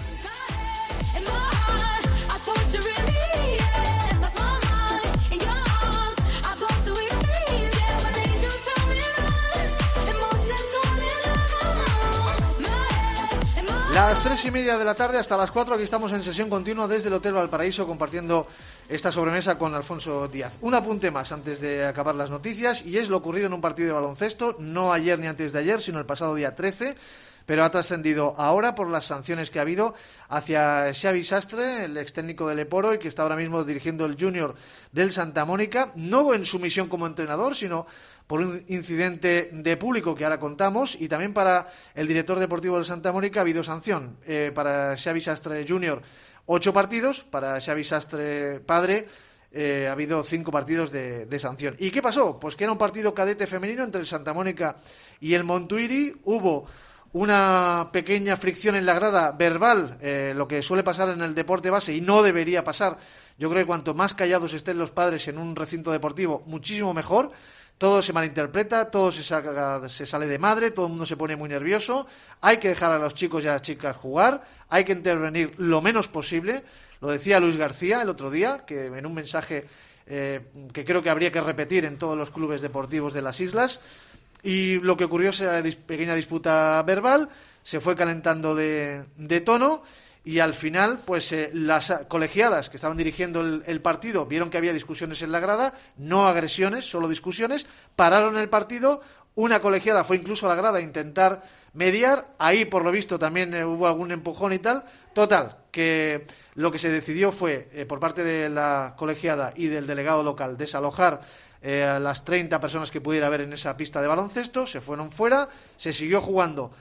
Las tres y media de la tarde hasta las cuatro, aquí estamos en sesión continua desde el Hotel Valparaíso compartiendo esta sobremesa con Alfonso Díaz. Un apunte más antes de acabar las noticias y es lo ocurrido en un partido de baloncesto, no ayer ni antes de ayer, sino el pasado día trece, pero ha trascendido ahora por las sanciones que ha habido hacia Xavi Sastre, el ex técnico del Eporo y que está ahora mismo dirigiendo el Junior del Santa Mónica, no en su misión como entrenador, sino por un incidente de público que ahora contamos, y también para el director deportivo del Santa Mónica ha habido sanción. Eh, para Xavi Sastre Junior, ocho partidos, para Xavi Sastre Padre eh, ha habido cinco partidos de, de sanción. ¿Y qué pasó? Pues que era un partido cadete femenino entre el Santa Mónica y el Montuïri. Hubo una pequeña fricción en la grada verbal, eh, lo que suele pasar en el deporte base y no debería pasar. Yo creo que cuanto más callados estén los padres en un recinto deportivo, muchísimo mejor. Todo se malinterpreta, todo se, saca, se sale de madre, todo el mundo se pone muy nervioso. Hay que dejar a los chicos y a las chicas jugar, hay que intervenir lo menos posible. Lo decía Luis García el otro día, que en un mensaje eh, que creo que habría que repetir en todos los clubes deportivos de las islas. Y lo que ocurrió es esa pequeña disputa verbal, se fue calentando de, de tono y al final pues eh, las colegiadas que estaban dirigiendo el, el partido vieron que había discusiones en la grada, no agresiones, solo discusiones, pararon el partido, una colegiada fue incluso a la grada a intentar mediar, ahí por lo visto también eh, hubo algún empujón y tal. Total, que lo que se decidió fue eh, por parte de la colegiada y del delegado local desalojar eh, a las treinta personas que pudiera haber en esa pista de baloncesto, se fueron fuera, se siguió jugando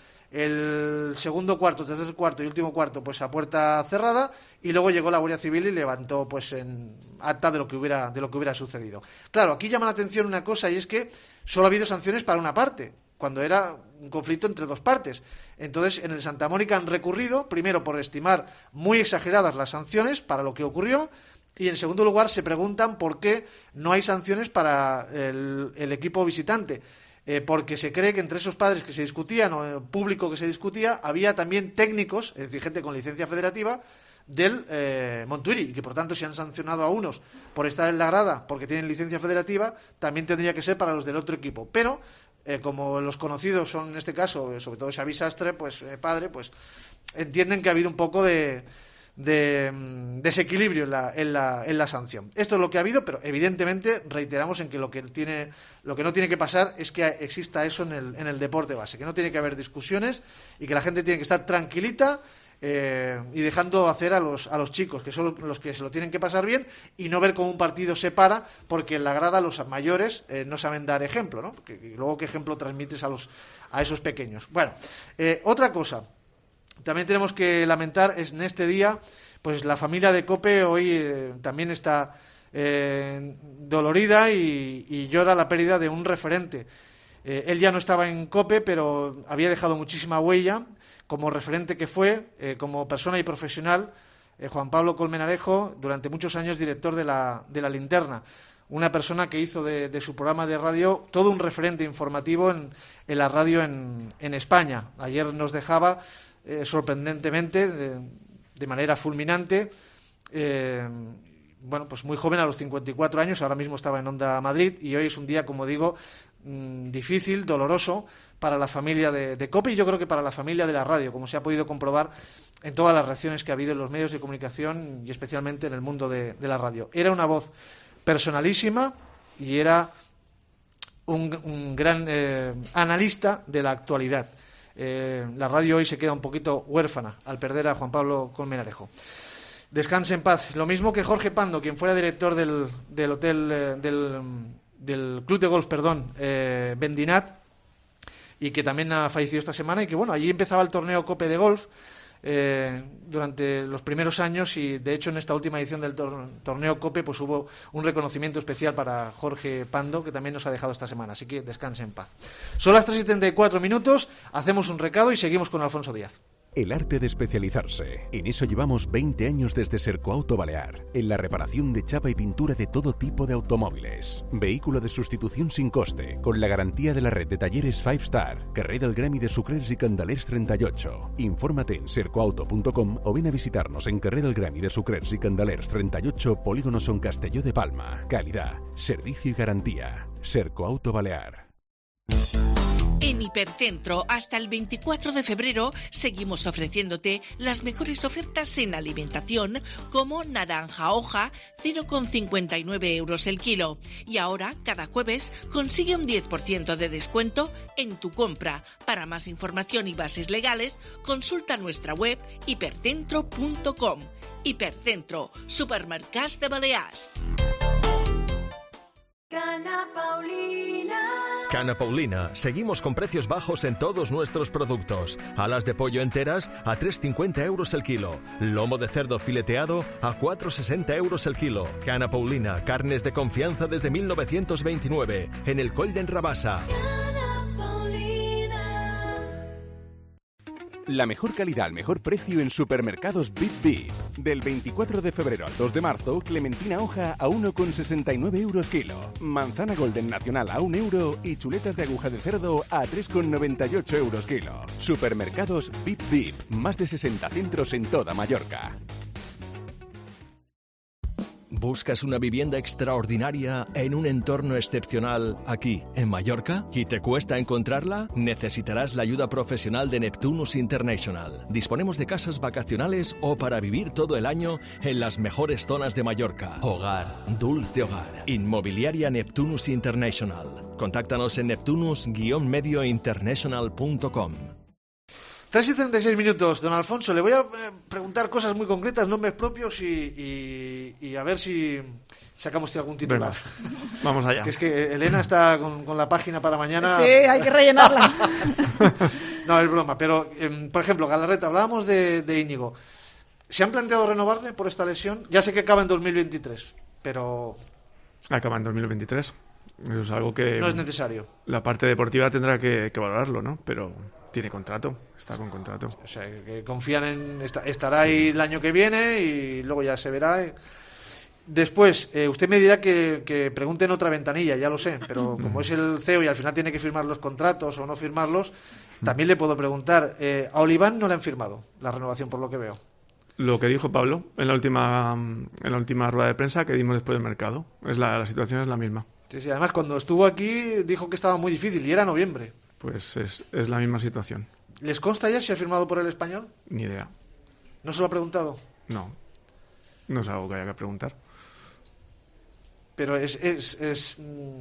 el segundo cuarto, tercer cuarto y último cuarto pues a puerta cerrada, y luego llegó la Guardia Civil y levantó pues en acta de lo que hubiera de lo que hubiera sucedido. Claro, aquí llama la atención una cosa, y es que solo ha habido sanciones para una parte, cuando era un conflicto entre dos partes. Entonces, en el Santa Mónica han recurrido, primero por estimar muy exageradas las sanciones para lo que ocurrió, y en segundo lugar se preguntan por qué no hay sanciones para el, el equipo visitante. Eh, porque se cree que entre esos padres que se discutían o el público que se discutía había también técnicos, es decir, gente con licencia federativa del eh, Montuïri, y que por tanto si han sancionado a unos por estar en la grada porque tienen licencia federativa, también tendría que ser para los del otro equipo. Pero eh, como los conocidos son en este caso, sobre todo Xavi Sastre, pues eh, padre, pues entienden que ha habido un poco de de um, desequilibrio en la, en, la, en la sanción. Esto es lo que ha habido, pero evidentemente reiteramos en que lo que tiene, lo que no tiene que pasar es que exista eso en el, en el deporte base, que no tiene que haber discusiones y que la gente tiene que estar tranquilita eh, y dejando hacer a los, a los chicos, que son los que se lo tienen que pasar bien, y no ver cómo un partido se para porque en la grada los mayores eh, no saben dar ejemplo, ¿no? Porque, y luego qué ejemplo transmites a, los, a esos pequeños. Bueno, eh, otra cosa. También tenemos que lamentar es en este día, pues la familia de Cope hoy eh, también está eh, dolorida y, y llora la pérdida de un referente. Eh, él ya no estaba en Cope, pero había dejado muchísima huella como referente que fue, eh, como persona y profesional, eh, Juan Pablo Colmenarejo, durante muchos años director de la, de la Linterna. Una persona que hizo de, de su programa de radio todo un referente informativo en, en la radio en, en España. Ayer nos dejaba Eh, sorprendentemente, de, de manera fulminante, eh, bueno, pues muy joven, a los cincuenta y cuatro años, ahora mismo estaba en Onda Madrid, y hoy es un día, como digo, mmm, difícil, doloroso para la familia de, de Cope, y yo creo que para la familia de la radio, como se ha podido comprobar en todas las reacciones que ha habido en los medios de comunicación y especialmente en el mundo de, de la radio. Era una voz personalísima y era un, un gran eh, analista de la actualidad. Eh, la radio hoy se queda un poquito huérfana al perder a Juan Pablo Colmenarejo. Descanse en paz. Lo mismo que Jorge Pando, quien fuera director del, del hotel eh, del, del club de golf, perdón, eh, Bendinat, y que también ha fallecido esta semana, y que bueno, allí empezaba el torneo Cope de golf eh, durante los primeros años, y de hecho en esta última edición del tor- torneo Cope pues hubo un reconocimiento especial para Jorge Pando, que también nos ha dejado esta semana, así que descanse en paz. Son las tres y treinta y cuatro minutos, hacemos un recado y seguimos con Alfonso Díaz. El arte de especializarse. En eso llevamos veinte años desde Sercoauto Balear, en la reparación de chapa y pintura de todo tipo de automóviles. Vehículo de sustitución sin coste, con la garantía de la red de talleres cinco Star, Carrer del Gremi de Sucrers y Candelers treinta y ocho. Infórmate en sercoauto punto com o ven a visitarnos en Carrer del Gremi de Sucrers y Candelers treinta y ocho, Polígono Son Castelló de Palma. Calidad, servicio y garantía. Sercoauto Balear. En Hipercentro, hasta el veinticuatro de febrero, seguimos ofreciéndote las mejores ofertas en alimentación, como naranja hoja, cero coma cincuenta y nueve euros el kilo. Y ahora, cada jueves, consigue un diez por ciento de descuento en tu compra. Para más información y bases legales, consulta nuestra web hipercentro punto com. Hipercentro, supermercats de Balears. Cana Paulina. Cana Paulina, seguimos con precios bajos en todos nuestros productos. Alas de pollo enteras a tres con cincuenta euros el kilo. Lomo de cerdo fileteado a cuatro con sesenta euros el kilo. Cana Paulina, carnes de confianza desde mil novecientos veintinueve, en el Coll d'en Rabassa. La mejor calidad al mejor precio en supermercados Bip Bip. Del veinticuatro de febrero al dos de marzo, clementina hoja a uno con sesenta y nueve euros kilo. Manzana Golden Nacional a un euro y chuletas de aguja de cerdo a tres con noventa y ocho euros kilo. Supermercados Bip Bip. Más de sesenta centros en toda Mallorca. ¿Buscas una vivienda extraordinaria en un entorno excepcional aquí, en Mallorca? ¿Y te cuesta encontrarla? Necesitarás la ayuda profesional de Neptunus International. Disponemos de casas vacacionales o para vivir todo el año en las mejores zonas de Mallorca. Hogar, dulce hogar. Inmobiliaria Neptunus International. Contáctanos en neptunus guion medio international punto com. tres y treinta y seis minutos, don Alfonso. Le voy a eh, preguntar cosas muy concretas, nombres propios y, y, y a ver si sacamos algún titular. Venga, vamos allá. Que es que Elena está con, con la página para mañana. Sí, hay que rellenarla. No, es broma. Pero, eh, por ejemplo, Galarreta, hablábamos de, de Íñigo. ¿Se han planteado renovarle por esta lesión? Ya sé que acaba en dos mil veintitrés, pero... Acaba en dos mil veintitrés. Eso es algo que... No es necesario. La parte deportiva tendrá que, que valorarlo, ¿no? Pero... tiene contrato, está con contrato. O sea, que confían en... estará ahí el año que viene y luego ya se verá. Después, eh, usted me dirá que, que pregunte en otra ventanilla, ya lo sé, pero como es el C E O y al final tiene que firmar los contratos o no firmarlos, también le puedo preguntar. Eh, a Oliván no le han firmado la renovación, por lo que veo. Lo que dijo Pablo en la última en la última rueda de prensa que dimos después del mercado. Es la, la situación es la misma. Sí, sí, además, cuando estuvo aquí dijo que estaba muy difícil y era noviembre. Pues es, es la misma situación. ¿Les consta ya si ha firmado por el Español? Ni idea. ¿No se lo ha preguntado? No. No es algo que haya que preguntar. Pero es es, es,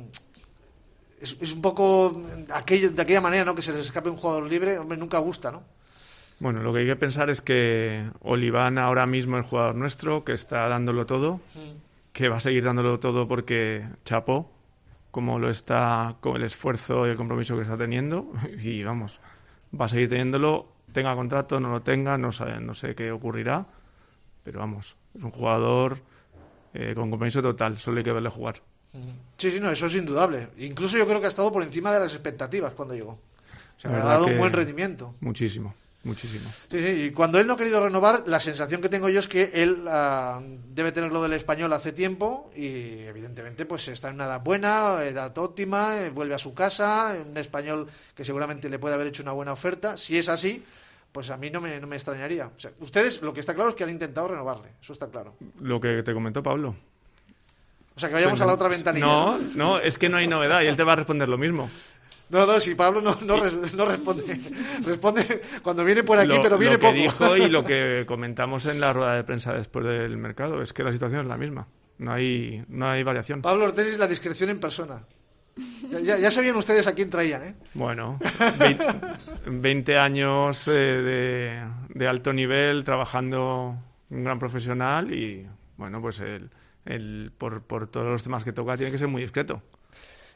es, es un poco aquello, de aquella manera, ¿no? Que se les escape un jugador libre, hombre, nunca gusta, ¿no? Bueno, lo que hay que pensar es que Oliván ahora mismo es jugador nuestro, que está dándolo todo, sí. Que va a seguir dándolo todo porque chapó, como lo está, con el esfuerzo y el compromiso que está teniendo, y vamos, va a seguir teniéndolo, tenga contrato, no lo tenga, no sé, no sé qué ocurrirá, pero vamos, es un jugador eh, con compromiso total, solo hay que verle jugar. Sí, sí, no, eso es indudable. Incluso yo creo que ha estado por encima de las expectativas cuando llegó. O sea, ha dado un buen rendimiento. Muchísimo. Muchísimo. Sí, sí, y cuando él no ha querido renovar, la sensación que tengo yo es que él uh, debe tener lo del Español hace tiempo y evidentemente pues está en una edad buena, edad óptima, eh, vuelve a su casa, un Español que seguramente le puede haber hecho una buena oferta. Si es así, pues a mí no me, no me extrañaría. O sea, ustedes, lo que está claro es que han intentado renovarle, eso está claro. Lo que te comentó Pablo. O sea, que vayamos pues, a la otra ventanilla. No, no, no, es que no hay novedad y él te va a responder lo mismo. No, no, si Pablo no, no, res, no responde. Responde cuando viene por aquí, lo, pero viene poco. Lo que poco. dijo y lo que comentamos en la rueda de prensa después del mercado es que la situación es la misma. No hay, no hay variación. Pablo Ortiz es la discreción en persona. Ya, ya, ya sabían ustedes a quién traían, ¿eh? Bueno, veinte años eh, de, de alto nivel, trabajando un gran profesional y, bueno, pues el, el por, por todos los temas que toca tiene que ser muy discreto.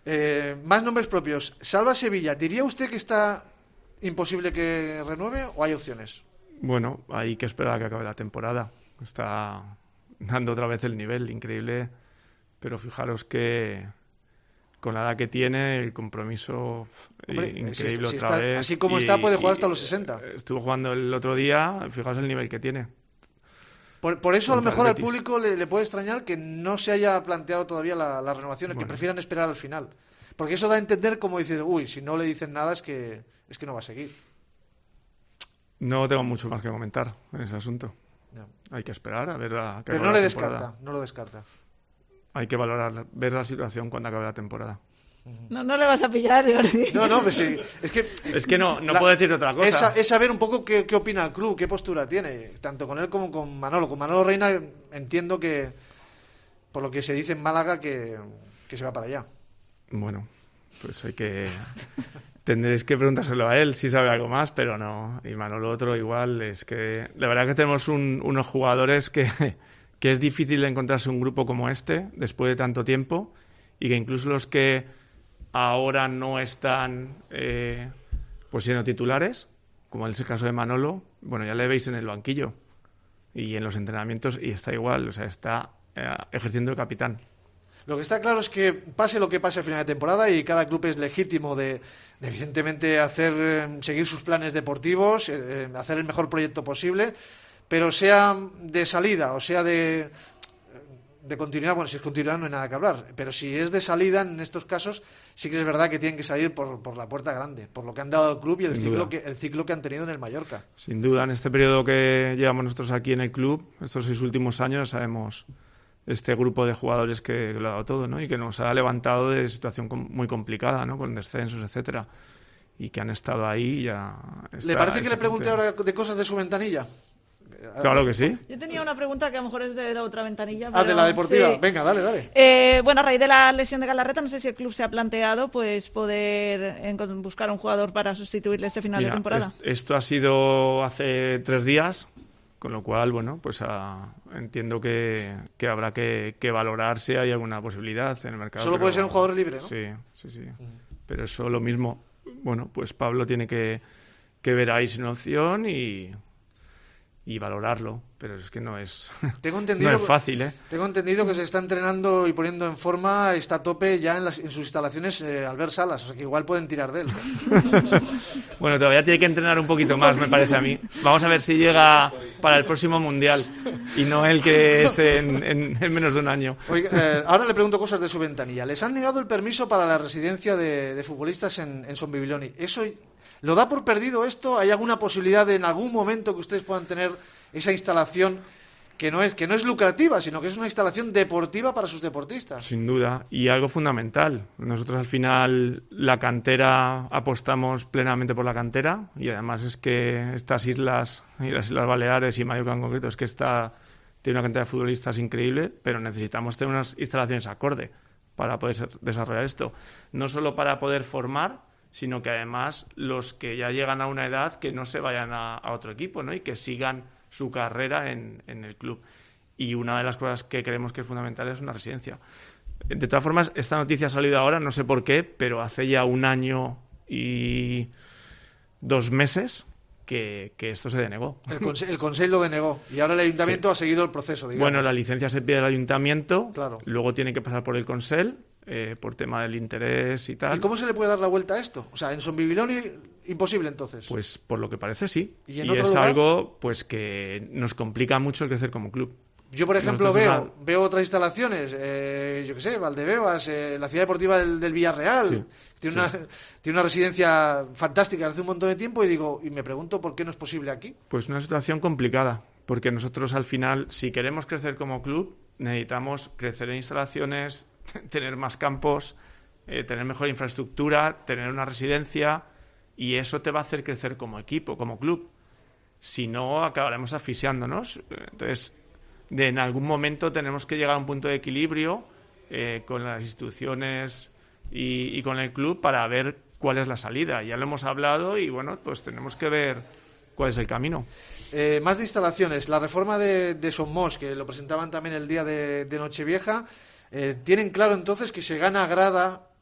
Eh, más nombres propios. Salva Sevilla, ¿diría usted que está imposible que renueve o hay opciones? Bueno, hay que esperar a que acabe la temporada. Está dando otra vez el nivel, increíble. Pero fijaros que con la edad que tiene, el compromiso Hombre, increíble si, si otra está, vez. Así como y, está, puede jugar y, hasta los sesenta. Estuvo jugando el otro día, fijaos el nivel que tiene. Por, por eso a lo Contra mejor el al Betis. público le, le puede extrañar que no se haya planteado todavía la, la renovación, el que Bueno. prefieran esperar al final. Porque eso da a entender como decir, uy, si no le dicen nada es que, es que no va a seguir. No tengo mucho más que comentar en ese asunto. No. Hay que esperar a ver a que Pero acabe no la le temporada. descarta, no lo descarta. Hay que valorar, ver la situación cuando acabe la temporada. No, no le vas a pillar, Jordi. No, no, pues sí. Es que, Es que no, no la- puedo decirte otra cosa. Es, sa- es saber un poco qué, qué opina el club, qué postura tiene, tanto con él como con Manolo. Con Manolo Reina entiendo que, por lo que se dice en Málaga, que, que se va para allá. Bueno, pues hay que... Tendréis que preguntárselo a él si sabe algo más, pero no. Y Manolo otro igual. Es que la verdad que tenemos un- unos jugadores que, que es difícil encontrarse un grupo como este después de tanto tiempo y que incluso los que ahora no están eh, pues siendo titulares, como es el caso de Manolo, bueno, ya le veis en el banquillo y en los entrenamientos y está igual, o sea, está eh, ejerciendo de capitán. Lo que está claro es que pase lo que pase a final de temporada y cada club es legítimo de, de evidentemente hacer eh, seguir sus planes deportivos, eh, eh, hacer el mejor proyecto posible, pero sea de salida o sea de, de continuidad, bueno, si es continuidad no hay nada que hablar, pero si es de salida en estos casos sí que es verdad que tienen que salir por, por la puerta grande, por lo que han dado al club y el Sin ciclo duda. que, el ciclo que han tenido en el Mallorca. Sin duda, en este periodo que llevamos nosotros aquí en el club, estos seis últimos años, sabemos este grupo de jugadores que lo ha dado todo, ¿no? Y que nos ha levantado de situación com- muy complicada, ¿no? Con descensos, etcétera. Y que han estado ahí y ya... ¿Le está- parece que está le pregunte cumpliendo. ahora de cosas de su ventanilla? Claro que sí. Yo tenía una pregunta que a lo mejor es de la otra ventanilla. Ah, de pero- la deportiva. sí. Venga, dale, dale. Eh, bueno, a raíz de la lesión de Galarreta, no sé si el club se ha planteado pues poder encon- buscar un jugador para sustituirle este final Mira, de temporada. est- esto ha sido hace tres días, con lo cual, bueno, pues ah, entiendo que, que habrá que, que valorar si hay alguna posibilidad en el mercado. Solo pero- puede ser un jugador libre, ¿no? Sí, sí, sí. Pero eso lo mismo, bueno, pues Pablo tiene que, que ver ahí sin opción y, y valorarlo, pero es que no es, Tengo entendido, no es fácil, ¿eh? Tengo entendido que se está entrenando y poniendo en forma, está a tope ya en, las, en sus instalaciones eh, Albert Salas, o sea que igual pueden tirar de él. Bueno, todavía tiene que entrenar un poquito más, me parece a mí. Vamos a ver si llega para el próximo Mundial y no el que es en, en- en menos de un año. Oiga, eh, ahora le pregunto cosas de su ventanilla. Les han negado el permiso para la residencia de, de futbolistas en, en Son Bibilioni. ¿Eso lo da por perdido esto? ¿Hay alguna posibilidad de en algún momento que ustedes puedan tener esa instalación que no es que no es lucrativa, sino que es una instalación deportiva para sus deportistas? Sin duda, y algo fundamental. Nosotros al final la cantera apostamos plenamente por la cantera y además es que estas islas, y las Islas Baleares y Mallorca en concreto, es que está, tiene una cantidad de futbolistas increíble, pero necesitamos tener unas instalaciones acorde para poder ser- desarrollar esto. No solo para poder formar, sino que además los que ya llegan a una edad que no se vayan a, a otro equipo, ¿no? Y que sigan su carrera en, en el club. Y una de las cosas que creemos que es fundamental es una residencia. De todas formas, esta noticia ha salido ahora, no sé por qué, pero hace ya un año y dos meses que, que esto se denegó. El, conse el Consell lo denegó y ahora el Ayuntamiento ha seguido el proceso, digamos. Bueno, la licencia se pide al ayuntamiento, Claro. luego tiene que pasar por el Consell, eh, por tema del interés y tal. ¿Y cómo se le puede dar la vuelta a esto? O sea, en Son Bibilioni, imposible entonces. Pues por lo que parece sí. ¿Y en otro es lugar? algo pues que nos complica mucho el crecer como club. Yo, por ejemplo, Nosotros veo, una- veo otras instalaciones, eh, yo qué sé, Valdebebas, eh, la ciudad deportiva del, del Villarreal, Sí, tiene, sí. Una, tiene una residencia fantástica hace un montón de tiempo y digo y me pregunto por qué no es posible aquí. Pues una situación complicada, porque nosotros al final, si queremos crecer como club, necesitamos crecer en instalaciones, tener más campos, eh, tener mejor infraestructura, tener una residencia, y eso te va a hacer crecer como equipo, como club. Si no, acabaremos asfixiándonos. Entonces, de, en algún momento tenemos que llegar a un punto de equilibrio eh, con las instituciones y, y con el club para ver cuál es la salida. Ya lo hemos hablado y, bueno, pues tenemos que ver cuál es el camino. Eh, más de instalaciones, la reforma de, de Somos, que lo presentaban también el día de, de Nochevieja, eh, ¿tienen claro entonces que se gana grada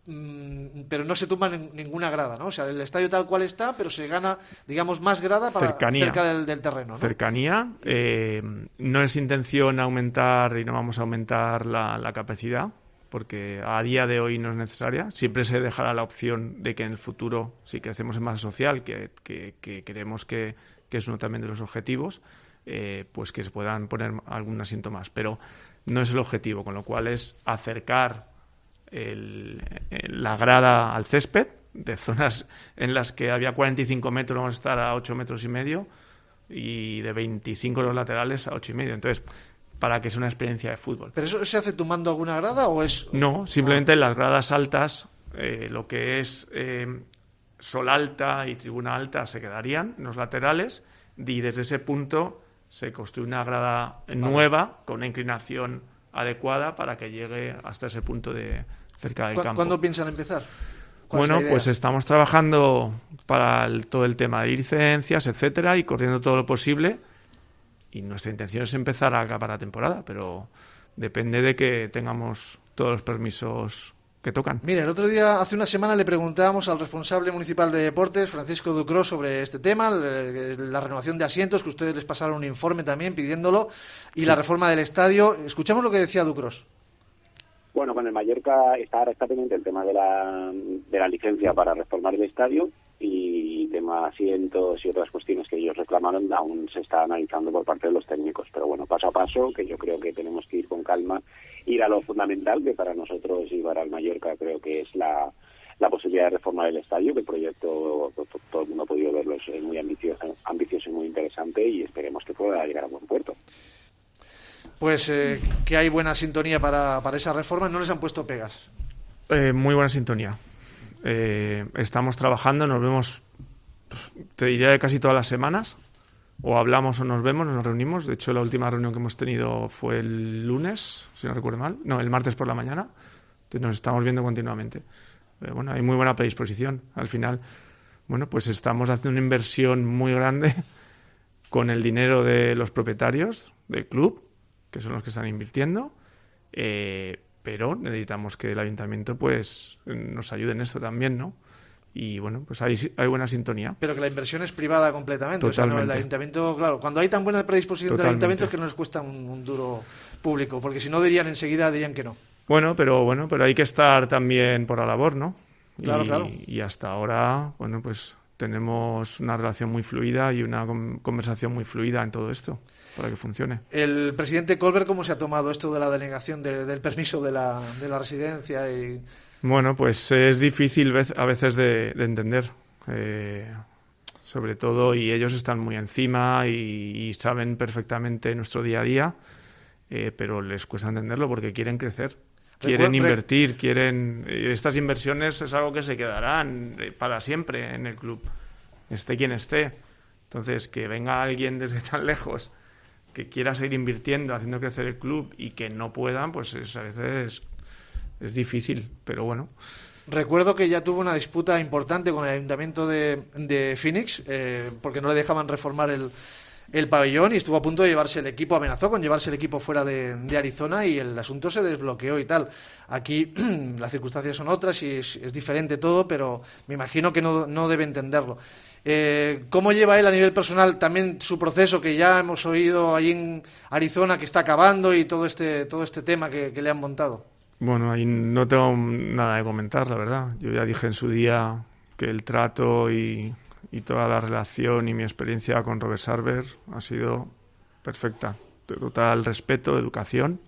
mmm, pero no se tumba ninguna grada, ¿no? O sea, el estadio tal cual está, pero se gana, digamos, más grada para cercanía, cerca del, del terreno, ¿no? Cercanía. Eh, no es intención aumentar y no vamos a aumentar la, la capacidad, porque a día de hoy no es necesaria. Siempre se dejará la opción de que en el futuro, si crecemos en masa social, que, que, que queremos que, que es uno también de los objetivos, eh, pues que se puedan poner algún asiento más. Pero no es el objetivo, con lo cual es acercar el, el, la grada al césped, de zonas en las que había cuarenta y cinco metros, vamos a estar a ocho metros y medio, y de veinticinco los laterales a ocho y medio. Entonces, para que sea una experiencia de fútbol. ¿Pero eso se hace tumbando alguna grada o es...? No, simplemente ah. las gradas altas, eh, lo que es eh, sol alta y tribuna alta se quedarían en los laterales, y desde ese punto se construye una grada vale. nueva con una inclinación adecuada para que llegue hasta ese punto de cerca del campo. ¿Cuándo piensan empezar? Bueno, pues estamos trabajando para el, todo el tema de licencias, etcétera, y corriendo todo lo posible. Y nuestra intención es empezar a acabar la temporada, pero depende de que tengamos todos los permisos que tocan. Mire, el otro día, hace una semana, le preguntábamos al responsable municipal de deportes, Francisco Ducros, sobre este tema, la renovación de asientos, que ustedes les pasaron un informe también pidiéndolo, y sí. la reforma del estadio. Escuchamos lo que decía Ducros. Bueno, con el Mallorca está, está pendiente el tema de la, de la licencia para reformar el estadio, y tema asientos y otras cuestiones que ellos reclamaron aún se está analizando por parte de los técnicos. Pero bueno, paso a paso, que yo creo que tenemos que ir con calma, ir a lo fundamental, que para nosotros y para el Mallorca creo que es la, la posibilidad de reformar el estadio, que el proyecto todo el mundo ha podido verlo, es muy ambicioso, ambicioso y muy interesante, y esperemos que pueda llegar a buen puerto. Pues eh, que hay buena sintonía para, para esa reforma. ¿No les han puesto pegas? Eh, muy buena sintonía. Eh, estamos trabajando, nos vemos, te diría, casi todas las semanas. O hablamos o nos vemos, nos reunimos. De hecho, la última reunión que hemos tenido fue el lunes, si no recuerdo mal. No, el martes por la mañana. Entonces nos estamos viendo continuamente. Pero bueno, hay muy buena predisposición. Al final, bueno, pues estamos haciendo una inversión muy grande con el dinero de los propietarios del club, que son los que están invirtiendo, eh, pero necesitamos que el ayuntamiento pues nos ayude en esto también, ¿no? Y bueno, pues hay, hay buena sintonía. Pero que la inversión es privada completamente. Totalmente. O sea, no, el ayuntamiento, claro, cuando hay tan buena predisposición Totalmente. del ayuntamiento es que no les cuesta un, un duro público, porque si no dirían enseguida, dirían que no. Bueno, pero bueno, pero hay que estar también por la labor, ¿no? Claro, y, claro. Y hasta ahora, bueno, pues tenemos una relación muy fluida y una conversación muy fluida en todo esto para que funcione. El presidente Colbert, ¿cómo se ha tomado esto de la denegación de, del permiso de la, de la residencia? Y... Bueno, pues es difícil a veces de, de entender, eh, sobre todo, y ellos están muy encima y, y saben perfectamente nuestro día a día, eh, pero les cuesta entenderlo porque quieren crecer. Quieren invertir, quieren... Estas inversiones es algo que se quedarán para siempre en el club, esté quien esté. Entonces, que venga alguien desde tan lejos que quiera seguir invirtiendo, haciendo crecer el club y que no puedan, pues es, a veces es difícil, pero bueno. Recuerdo que ya tuvo una disputa importante con el ayuntamiento de, de Phoenix, eh, porque no le dejaban reformar el... el pabellón, y estuvo a punto de llevarse el equipo, amenazó con llevarse el equipo fuera de, de Arizona, y el asunto se desbloqueó y tal. Aquí las circunstancias son otras y es, es diferente todo, pero me imagino que no, no debe entenderlo. Eh, ¿Cómo lleva él a nivel personal también su proceso, que ya hemos oído allí en Arizona que está acabando, y todo este, todo este tema que, que le han montado? Bueno, ahí no tengo nada que comentar, la verdad. Yo ya dije en su día que el trato y... y toda la relación y mi experiencia con Robert Sarver ha sido perfecta. Total respeto, educación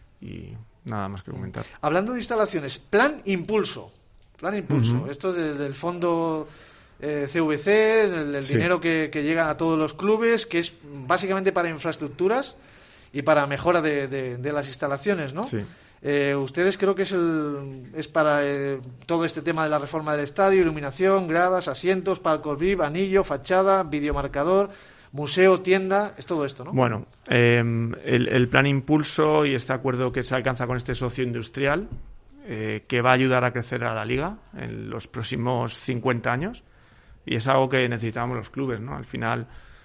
y nada más que comentar. Hablando de instalaciones, Plan Impulso. Plan Impulso. Uh-huh. Esto es del, del fondo eh, C V C, el, el sí. dinero que, que llega a todos los clubes, que es básicamente para infraestructuras y para mejora de, de, de las instalaciones, ¿no? Sí. Eh, ustedes creo que es el es para eh, todo este tema de la reforma del estadio, iluminación, gradas, asientos, palcos V I P, anillo, fachada, videomarcador, museo, tienda, es todo esto, ¿no? Bueno, eh, el, el plan Impulso y este acuerdo que se alcanza con este socio industrial, eh, que va a ayudar a crecer a la Liga en los próximos cincuenta años, y es algo que necesitamos los clubes, ¿no? Al final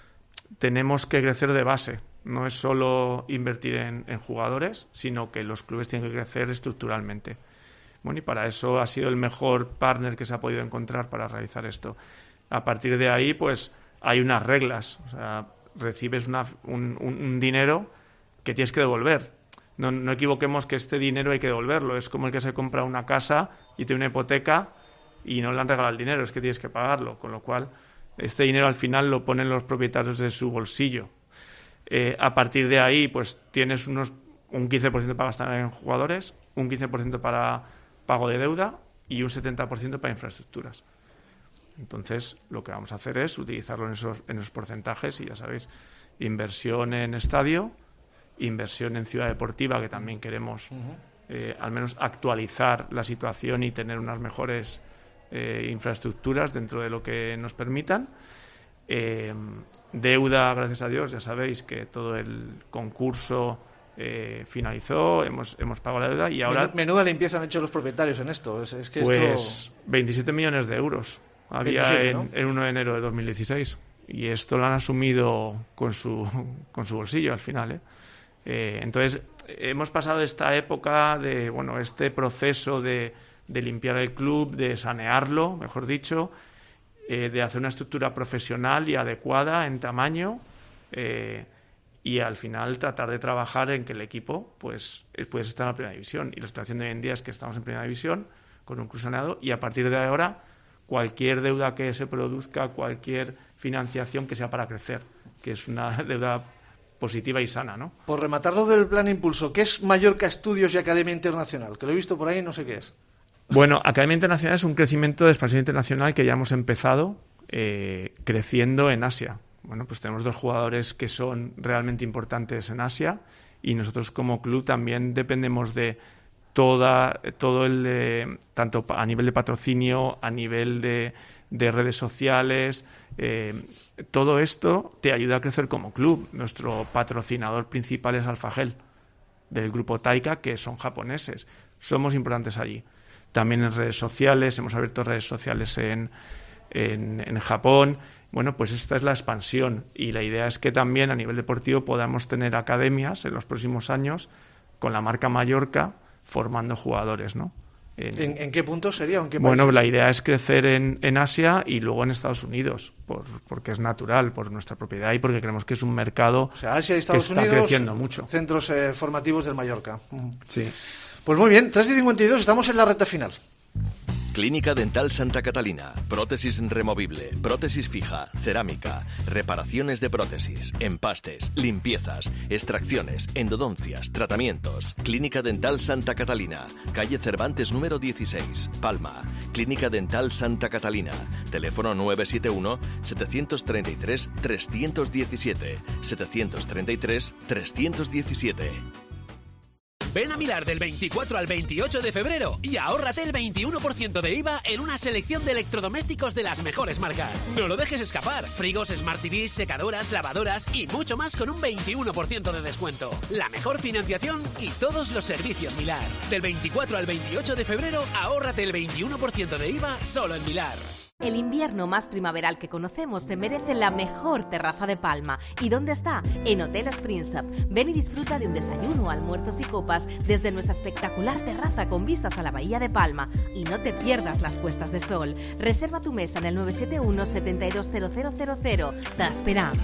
tenemos que crecer de base. No es solo invertir en, en jugadores, sino que los clubes tienen que crecer estructuralmente. Bueno, y para eso ha sido el mejor partner que se ha podido encontrar para realizar esto. A partir de ahí, pues hay unas reglas. O sea, recibes una, un, un, un dinero que tienes que devolver. No, no equivoquemos que este dinero hay que devolverlo. Es como el que se compra una casa y tiene una hipoteca y no le han regalado el dinero, es que tienes que pagarlo. Con lo cual, este dinero al final lo ponen los propietarios de su bolsillo. Eh, a partir de ahí, pues tienes unos un quince por ciento para gastar en jugadores, un quince por ciento para pago de deuda y un setenta por ciento para infraestructuras. Entonces, lo que vamos a hacer es utilizarlo en esos, en esos porcentajes y ya sabéis, inversión en estadio, inversión en ciudad deportiva, que también queremos eh, al menos actualizar la situación y tener unas mejores eh, infraestructuras dentro de lo que nos permitan. Eh, deuda, gracias a Dios, ya sabéis que todo el concurso Eh, finalizó, hemos, hemos pagado la deuda y ahora... Menuda limpieza han hecho los propietarios en esto. Es, es que pues esto... veintisiete millones de euros había veintisiete, en, ¿no? en uno de enero de dos mil dieciséis y esto lo han asumido con su, con su bolsillo al final. ¿eh? Eh, entonces, hemos pasado esta época de, bueno, este proceso de, de limpiar el club, de sanearlo, mejor dicho, eh, de hacer una estructura profesional y adecuada en tamaño, eh, y al final tratar de trabajar en que el equipo pues puede estar en la primera división. Y la situación de hoy en día es que estamos en primera división con un club saneado y a partir de ahora cualquier deuda que se produzca, cualquier financiación que sea para crecer, que es una deuda positiva y sana, ¿no? Por rematarlo del plan Impulso, ¿qué es Mallorca Estudios y Academia Internacional? Que lo he visto por ahí, no sé qué es. Bueno, Academia Internacional es un crecimiento de expansión internacional que ya hemos empezado eh, creciendo en Asia. Bueno, pues tenemos dos jugadores que son realmente importantes en Asia y nosotros como club también dependemos de toda, todo el, de, tanto a nivel de patrocinio, a nivel de, de redes sociales, eh, todo esto te ayuda a crecer como club. Nuestro patrocinador principal es Alfagel, del grupo Taika, que son japoneses. Somos importantes allí. También en redes sociales, hemos abierto redes sociales en, en, en Japón. Bueno, pues esta es la expansión y la idea es que también a nivel deportivo podamos tener academias en los próximos años con la marca Mallorca formando jugadores, ¿no? En, ¿En, ¿En qué punto sería? ¿En qué país? Bueno, la idea es crecer en, en Asia y luego en Estados Unidos, por, porque es natural, por nuestra propiedad y porque creemos que es un mercado o sea, Asia y Estados que está Unidos, creciendo mucho. Centros eh, formativos del Mallorca. Sí. Pues muy bien, tres y cincuenta y dos, estamos en la recta final. Clínica Dental Santa Catalina. Prótesis removible, prótesis fija, cerámica, reparaciones de prótesis, empastes, limpiezas, extracciones, endodoncias, tratamientos. Clínica Dental Santa Catalina. Calle Cervantes número dieciséis, Palma. Clínica Dental Santa Catalina. Teléfono nueve siete uno, siete tres tres, tres uno siete, siete tres tres, tres uno siete. Ven a Milar del veinticuatro al veintiocho de febrero y ahórrate el veintiuno por ciento de I V A en una selección de electrodomésticos de las mejores marcas. No lo dejes escapar. Frigos, Smart T Vs, secadoras, lavadoras y mucho más con un veintiuno por ciento de descuento. La mejor financiación y todos los servicios Milar. Del veinticuatro al veintiocho de febrero, ahórrate el veintiuno por ciento de I V A solo en Milar. El invierno más primaveral que conocemos se merece la mejor terraza de Palma. ¿Y dónde está? En Hoteles Príncep. Ven y disfruta de un desayuno, almuerzos y copas desde nuestra espectacular terraza con vistas a la bahía de Palma. Y no te pierdas las puestas de sol. Reserva tu mesa en el nueve siete uno, siete dos cero cero cero cero. Te esperamos.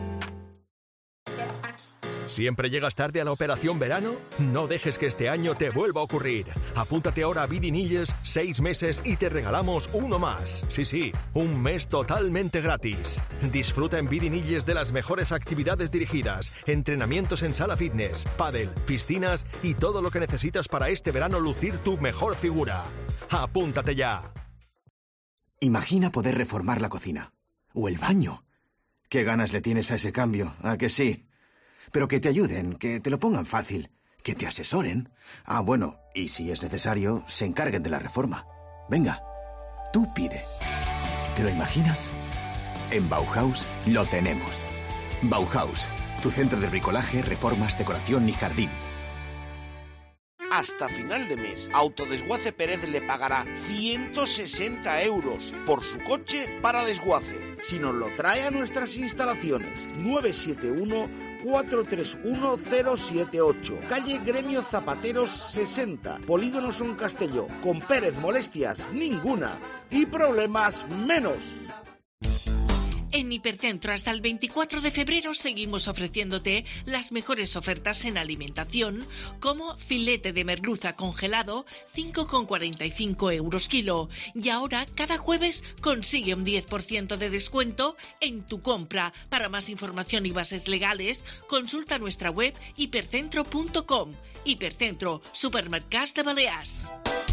¿Siempre llegas tarde a la operación verano? No dejes que este año te vuelva a ocurrir. Apúntate ahora a Vidinilles, seis meses y te regalamos uno más. Sí, sí, un mes totalmente gratis. Disfruta en Vidinilles de las mejores actividades dirigidas, entrenamientos en sala fitness, pádel, piscinas y todo lo que necesitas para este verano lucir tu mejor figura. Apúntate ya. Imagina poder reformar la cocina. O el baño. ¿Qué ganas le tienes a ese cambio? ¿A que sí? Pero que te ayuden, que te lo pongan fácil, que te asesoren. Ah, bueno, y si es necesario, se encarguen de la reforma. Venga, tú pide. ¿Te lo imaginas? En Bauhaus lo tenemos. Bauhaus, tu centro de bricolaje, reformas, decoración y jardín. Hasta final de mes, Autodesguace Pérez le pagará ciento sesenta euros por su coche para desguace, si nos lo trae a nuestras instalaciones. nueve siete uno, cuatro tres uno cero siete ocho. Calle Gremio Zapateros sesenta, Polígono Son Castelló. Con Pérez molestias ninguna y problemas menos. En Hipercentro hasta el veinticuatro de febrero seguimos ofreciéndote las mejores ofertas en alimentación, como filete de merluza congelado, cinco con cuarenta y cinco euros kilo. Y ahora, cada jueves, consigue un diez por ciento de descuento en tu compra. Para más información y bases legales, consulta nuestra web hipercentro punto com. Hipercentro, supermercats de Balears.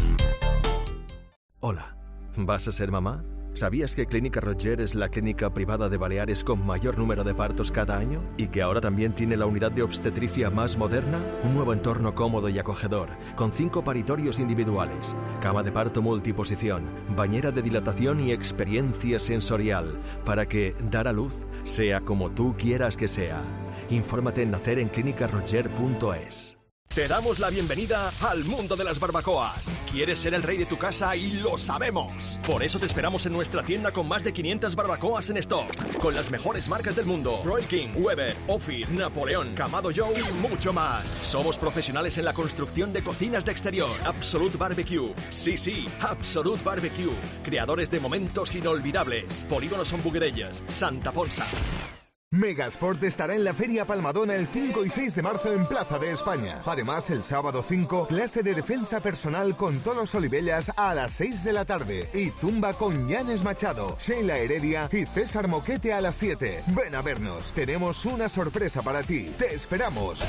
Hola, ¿vas a ser mamá? ¿Sabías que Clínica Roger es la clínica privada de Baleares con mayor número de partos cada año? ¿Y que ahora también tiene la unidad de obstetricia más moderna? Un nuevo entorno cómodo y acogedor, con cinco paritorios individuales, cama de parto multiposición, bañera de dilatación y experiencia sensorial, para que dar a luz sea como tú quieras que sea. Infórmate en nacer en clínica roger punto es. Te damos la bienvenida al mundo de las barbacoas. ¿Quieres ser el rey de tu casa? Y lo sabemos. Por eso te esperamos en nuestra tienda con más de quinientas barbacoas en stock, con las mejores marcas del mundo: Royal King, Weber, Ophir, Napoleón, Kamado Joe y mucho más. Somos profesionales en la construcción de cocinas de exterior. Absolute Barbecue. Sí, sí, Absolute Barbecue. Creadores de momentos inolvidables. Polígono Son Buguerellas, Santa Ponsa. Megasport estará en la Feria Palmadona el cinco y seis de marzo en Plaza de España. Además, el sábado cinco, clase de defensa personal con Tolos Olivellas a las seis de la tarde y zumba con Llanes Machado, Sheila Heredia y César Moquete a las siete. Ven a vernos, tenemos una sorpresa para ti. Te esperamos.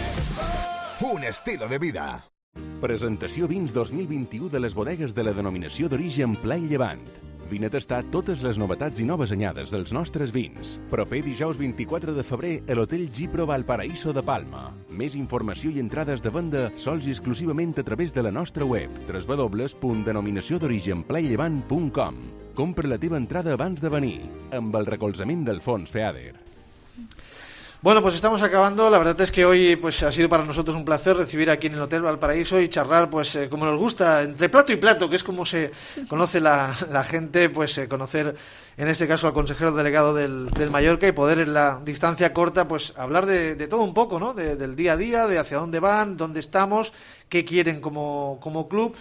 Un estilo de vida. Presentació Vins dos mil vint-i-u de les bodegues de la denominació d'origen Pla i Llevant. Vine a tastar totes les novetats i noves anyades dels nostres vins. Proper dijous vint-i-quatre de febrer a l'Hotel Gipro Valparaíso de Palma. Més informació i entrades de venda sols i exclusivament a través de la nostra web w w w punt denominació d'origen pla i llevant punt com. Compra la teva entrada abans de venir, amb el recolzament del Fons FEADER. Bueno, pues estamos acabando. La verdad es que hoy pues ha sido para nosotros un placer recibir aquí en el Hotel Valparaíso y charlar, pues eh, como nos gusta, entre plato y plato, que es como se conoce la, la gente, pues eh, conocer en este caso al consejero delegado del, del Mallorca y poder en la distancia corta pues hablar de, de todo un poco, ¿no? De, del día a día, de hacia dónde van, dónde estamos, qué quieren como, como club.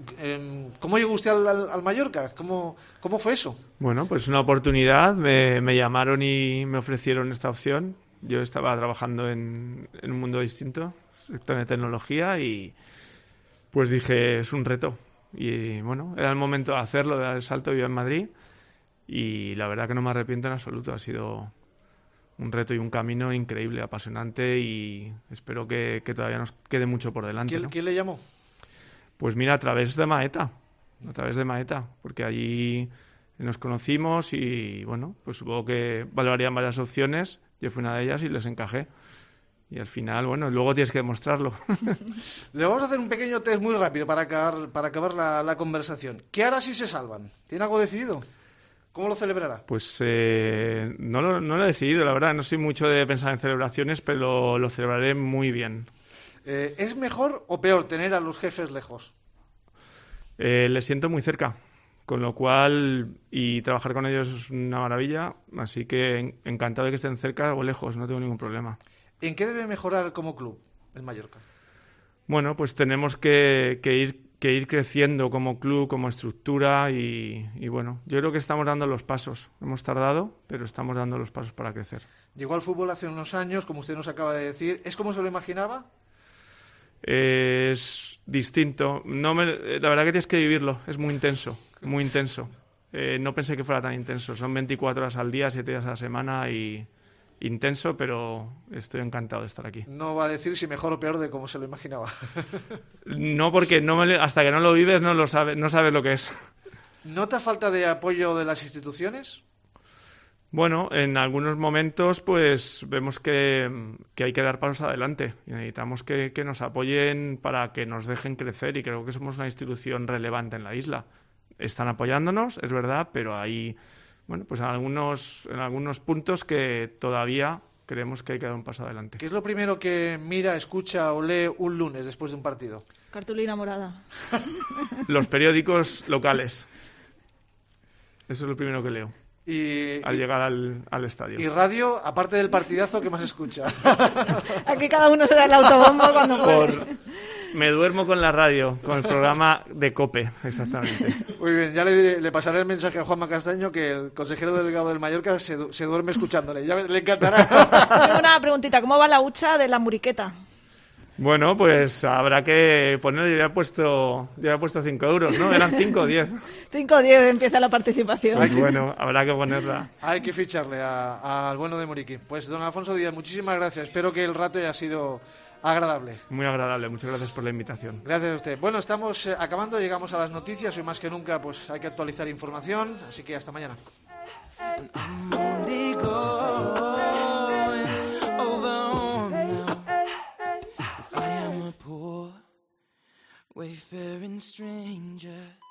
¿Cómo llegó usted al, al, al Mallorca? ¿Cómo, ¿Cómo fue eso? Bueno, pues una oportunidad. Me, me llamaron y me ofrecieron esta opción. Yo estaba trabajando en, en un mundo distinto, sector de tecnología, y pues dije, es un reto. Y bueno, era el momento de hacerlo, de dar el salto. Vivo en Madrid y la verdad que no me arrepiento en absoluto. Ha sido un reto y un camino increíble, apasionante, y espero que, que todavía nos quede mucho por delante. ¿Quién, ¿no? ¿quién le llamó? Pues mira, a través de Maeta, a través de Maeta, porque allí nos conocimos y bueno, pues supongo que valorarían varias opciones. Yo fui una de ellas y les encajé. Y al final, bueno, luego tienes que demostrarlo. Le vamos a hacer un pequeño test muy rápido para acabar, para acabar la, la conversación. ¿Qué hará si se salvan? ¿Tiene algo decidido? ¿Cómo lo celebrará? Pues eh, no, lo, no lo he decidido, la verdad. No soy mucho de pensar en celebraciones, pero lo, lo celebraré muy bien. Eh, ¿Es mejor o peor tener a los jefes lejos? Eh, les siento muy cerca. Con lo cual, y trabajar con ellos es una maravilla, así que encantado de que estén cerca o lejos, no tengo ningún problema. ¿En qué debe mejorar como club el Mallorca? Bueno, pues tenemos que, que, ir, que ir creciendo como club, como estructura y, y bueno, yo creo que estamos dando los pasos. Hemos tardado, pero estamos dando los pasos para crecer. Llegó al fútbol hace unos años, como usted nos acaba de decir. ¿Es como se lo imaginaba? Es distinto. No me, la verdad que tienes que vivirlo. Es muy intenso, muy intenso. Eh, no pensé que fuera tan intenso. Son veinticuatro horas al día, siete días a la semana y intenso, pero estoy encantado de estar aquí. No va a decir si mejor o peor de cómo se lo imaginaba. No, porque no me, hasta que no lo vives no lo sabes, no sabes lo que es. ¿Nota falta de apoyo de las instituciones? Bueno, en algunos momentos pues vemos que, que hay que dar pasos adelante y necesitamos que, que nos apoyen para que nos dejen crecer, y creo que somos una institución relevante en la isla. Están apoyándonos, es verdad, pero hay, bueno, pues en algunos, en algunos puntos que todavía creemos que hay que dar un paso adelante. ¿Qué es lo primero que mira, escucha o lee un lunes después de un partido? Cartulina morada. Los periódicos locales. Eso es lo primero que leo. Y, al llegar al, al estadio. Y radio, aparte del partidazo, ¿qué más escucha? Aquí cada uno se da el autobombo cuando puede. Por... Me duermo con la radio, con el programa de COPE, exactamente. Muy bien, ya le, diré, le pasaré el mensaje a Juanma Castaño que el consejero delegado del Mallorca se, se duerme escuchándole. Ya le encantará. Tengo una preguntita, ¿cómo va la hucha de la Muriqueta? Bueno, pues habrá que poner, yo ya he puesto, yo ya he puesto cinco euros, ¿no? Eran cinco o diez. cinco o diez empieza la participación. Pues bueno, habrá que ponerla. Hay que ficharle al bueno de Muriqui. Pues don Alfonso Díaz, muchísimas gracias. Espero que el rato haya sido agradable. Muy agradable, muchas gracias por la invitación. Gracias a usted. Bueno, estamos eh, acabando, llegamos a las noticias. Hoy más que nunca pues hay que actualizar información, así que hasta mañana. I am a poor, wayfaring stranger.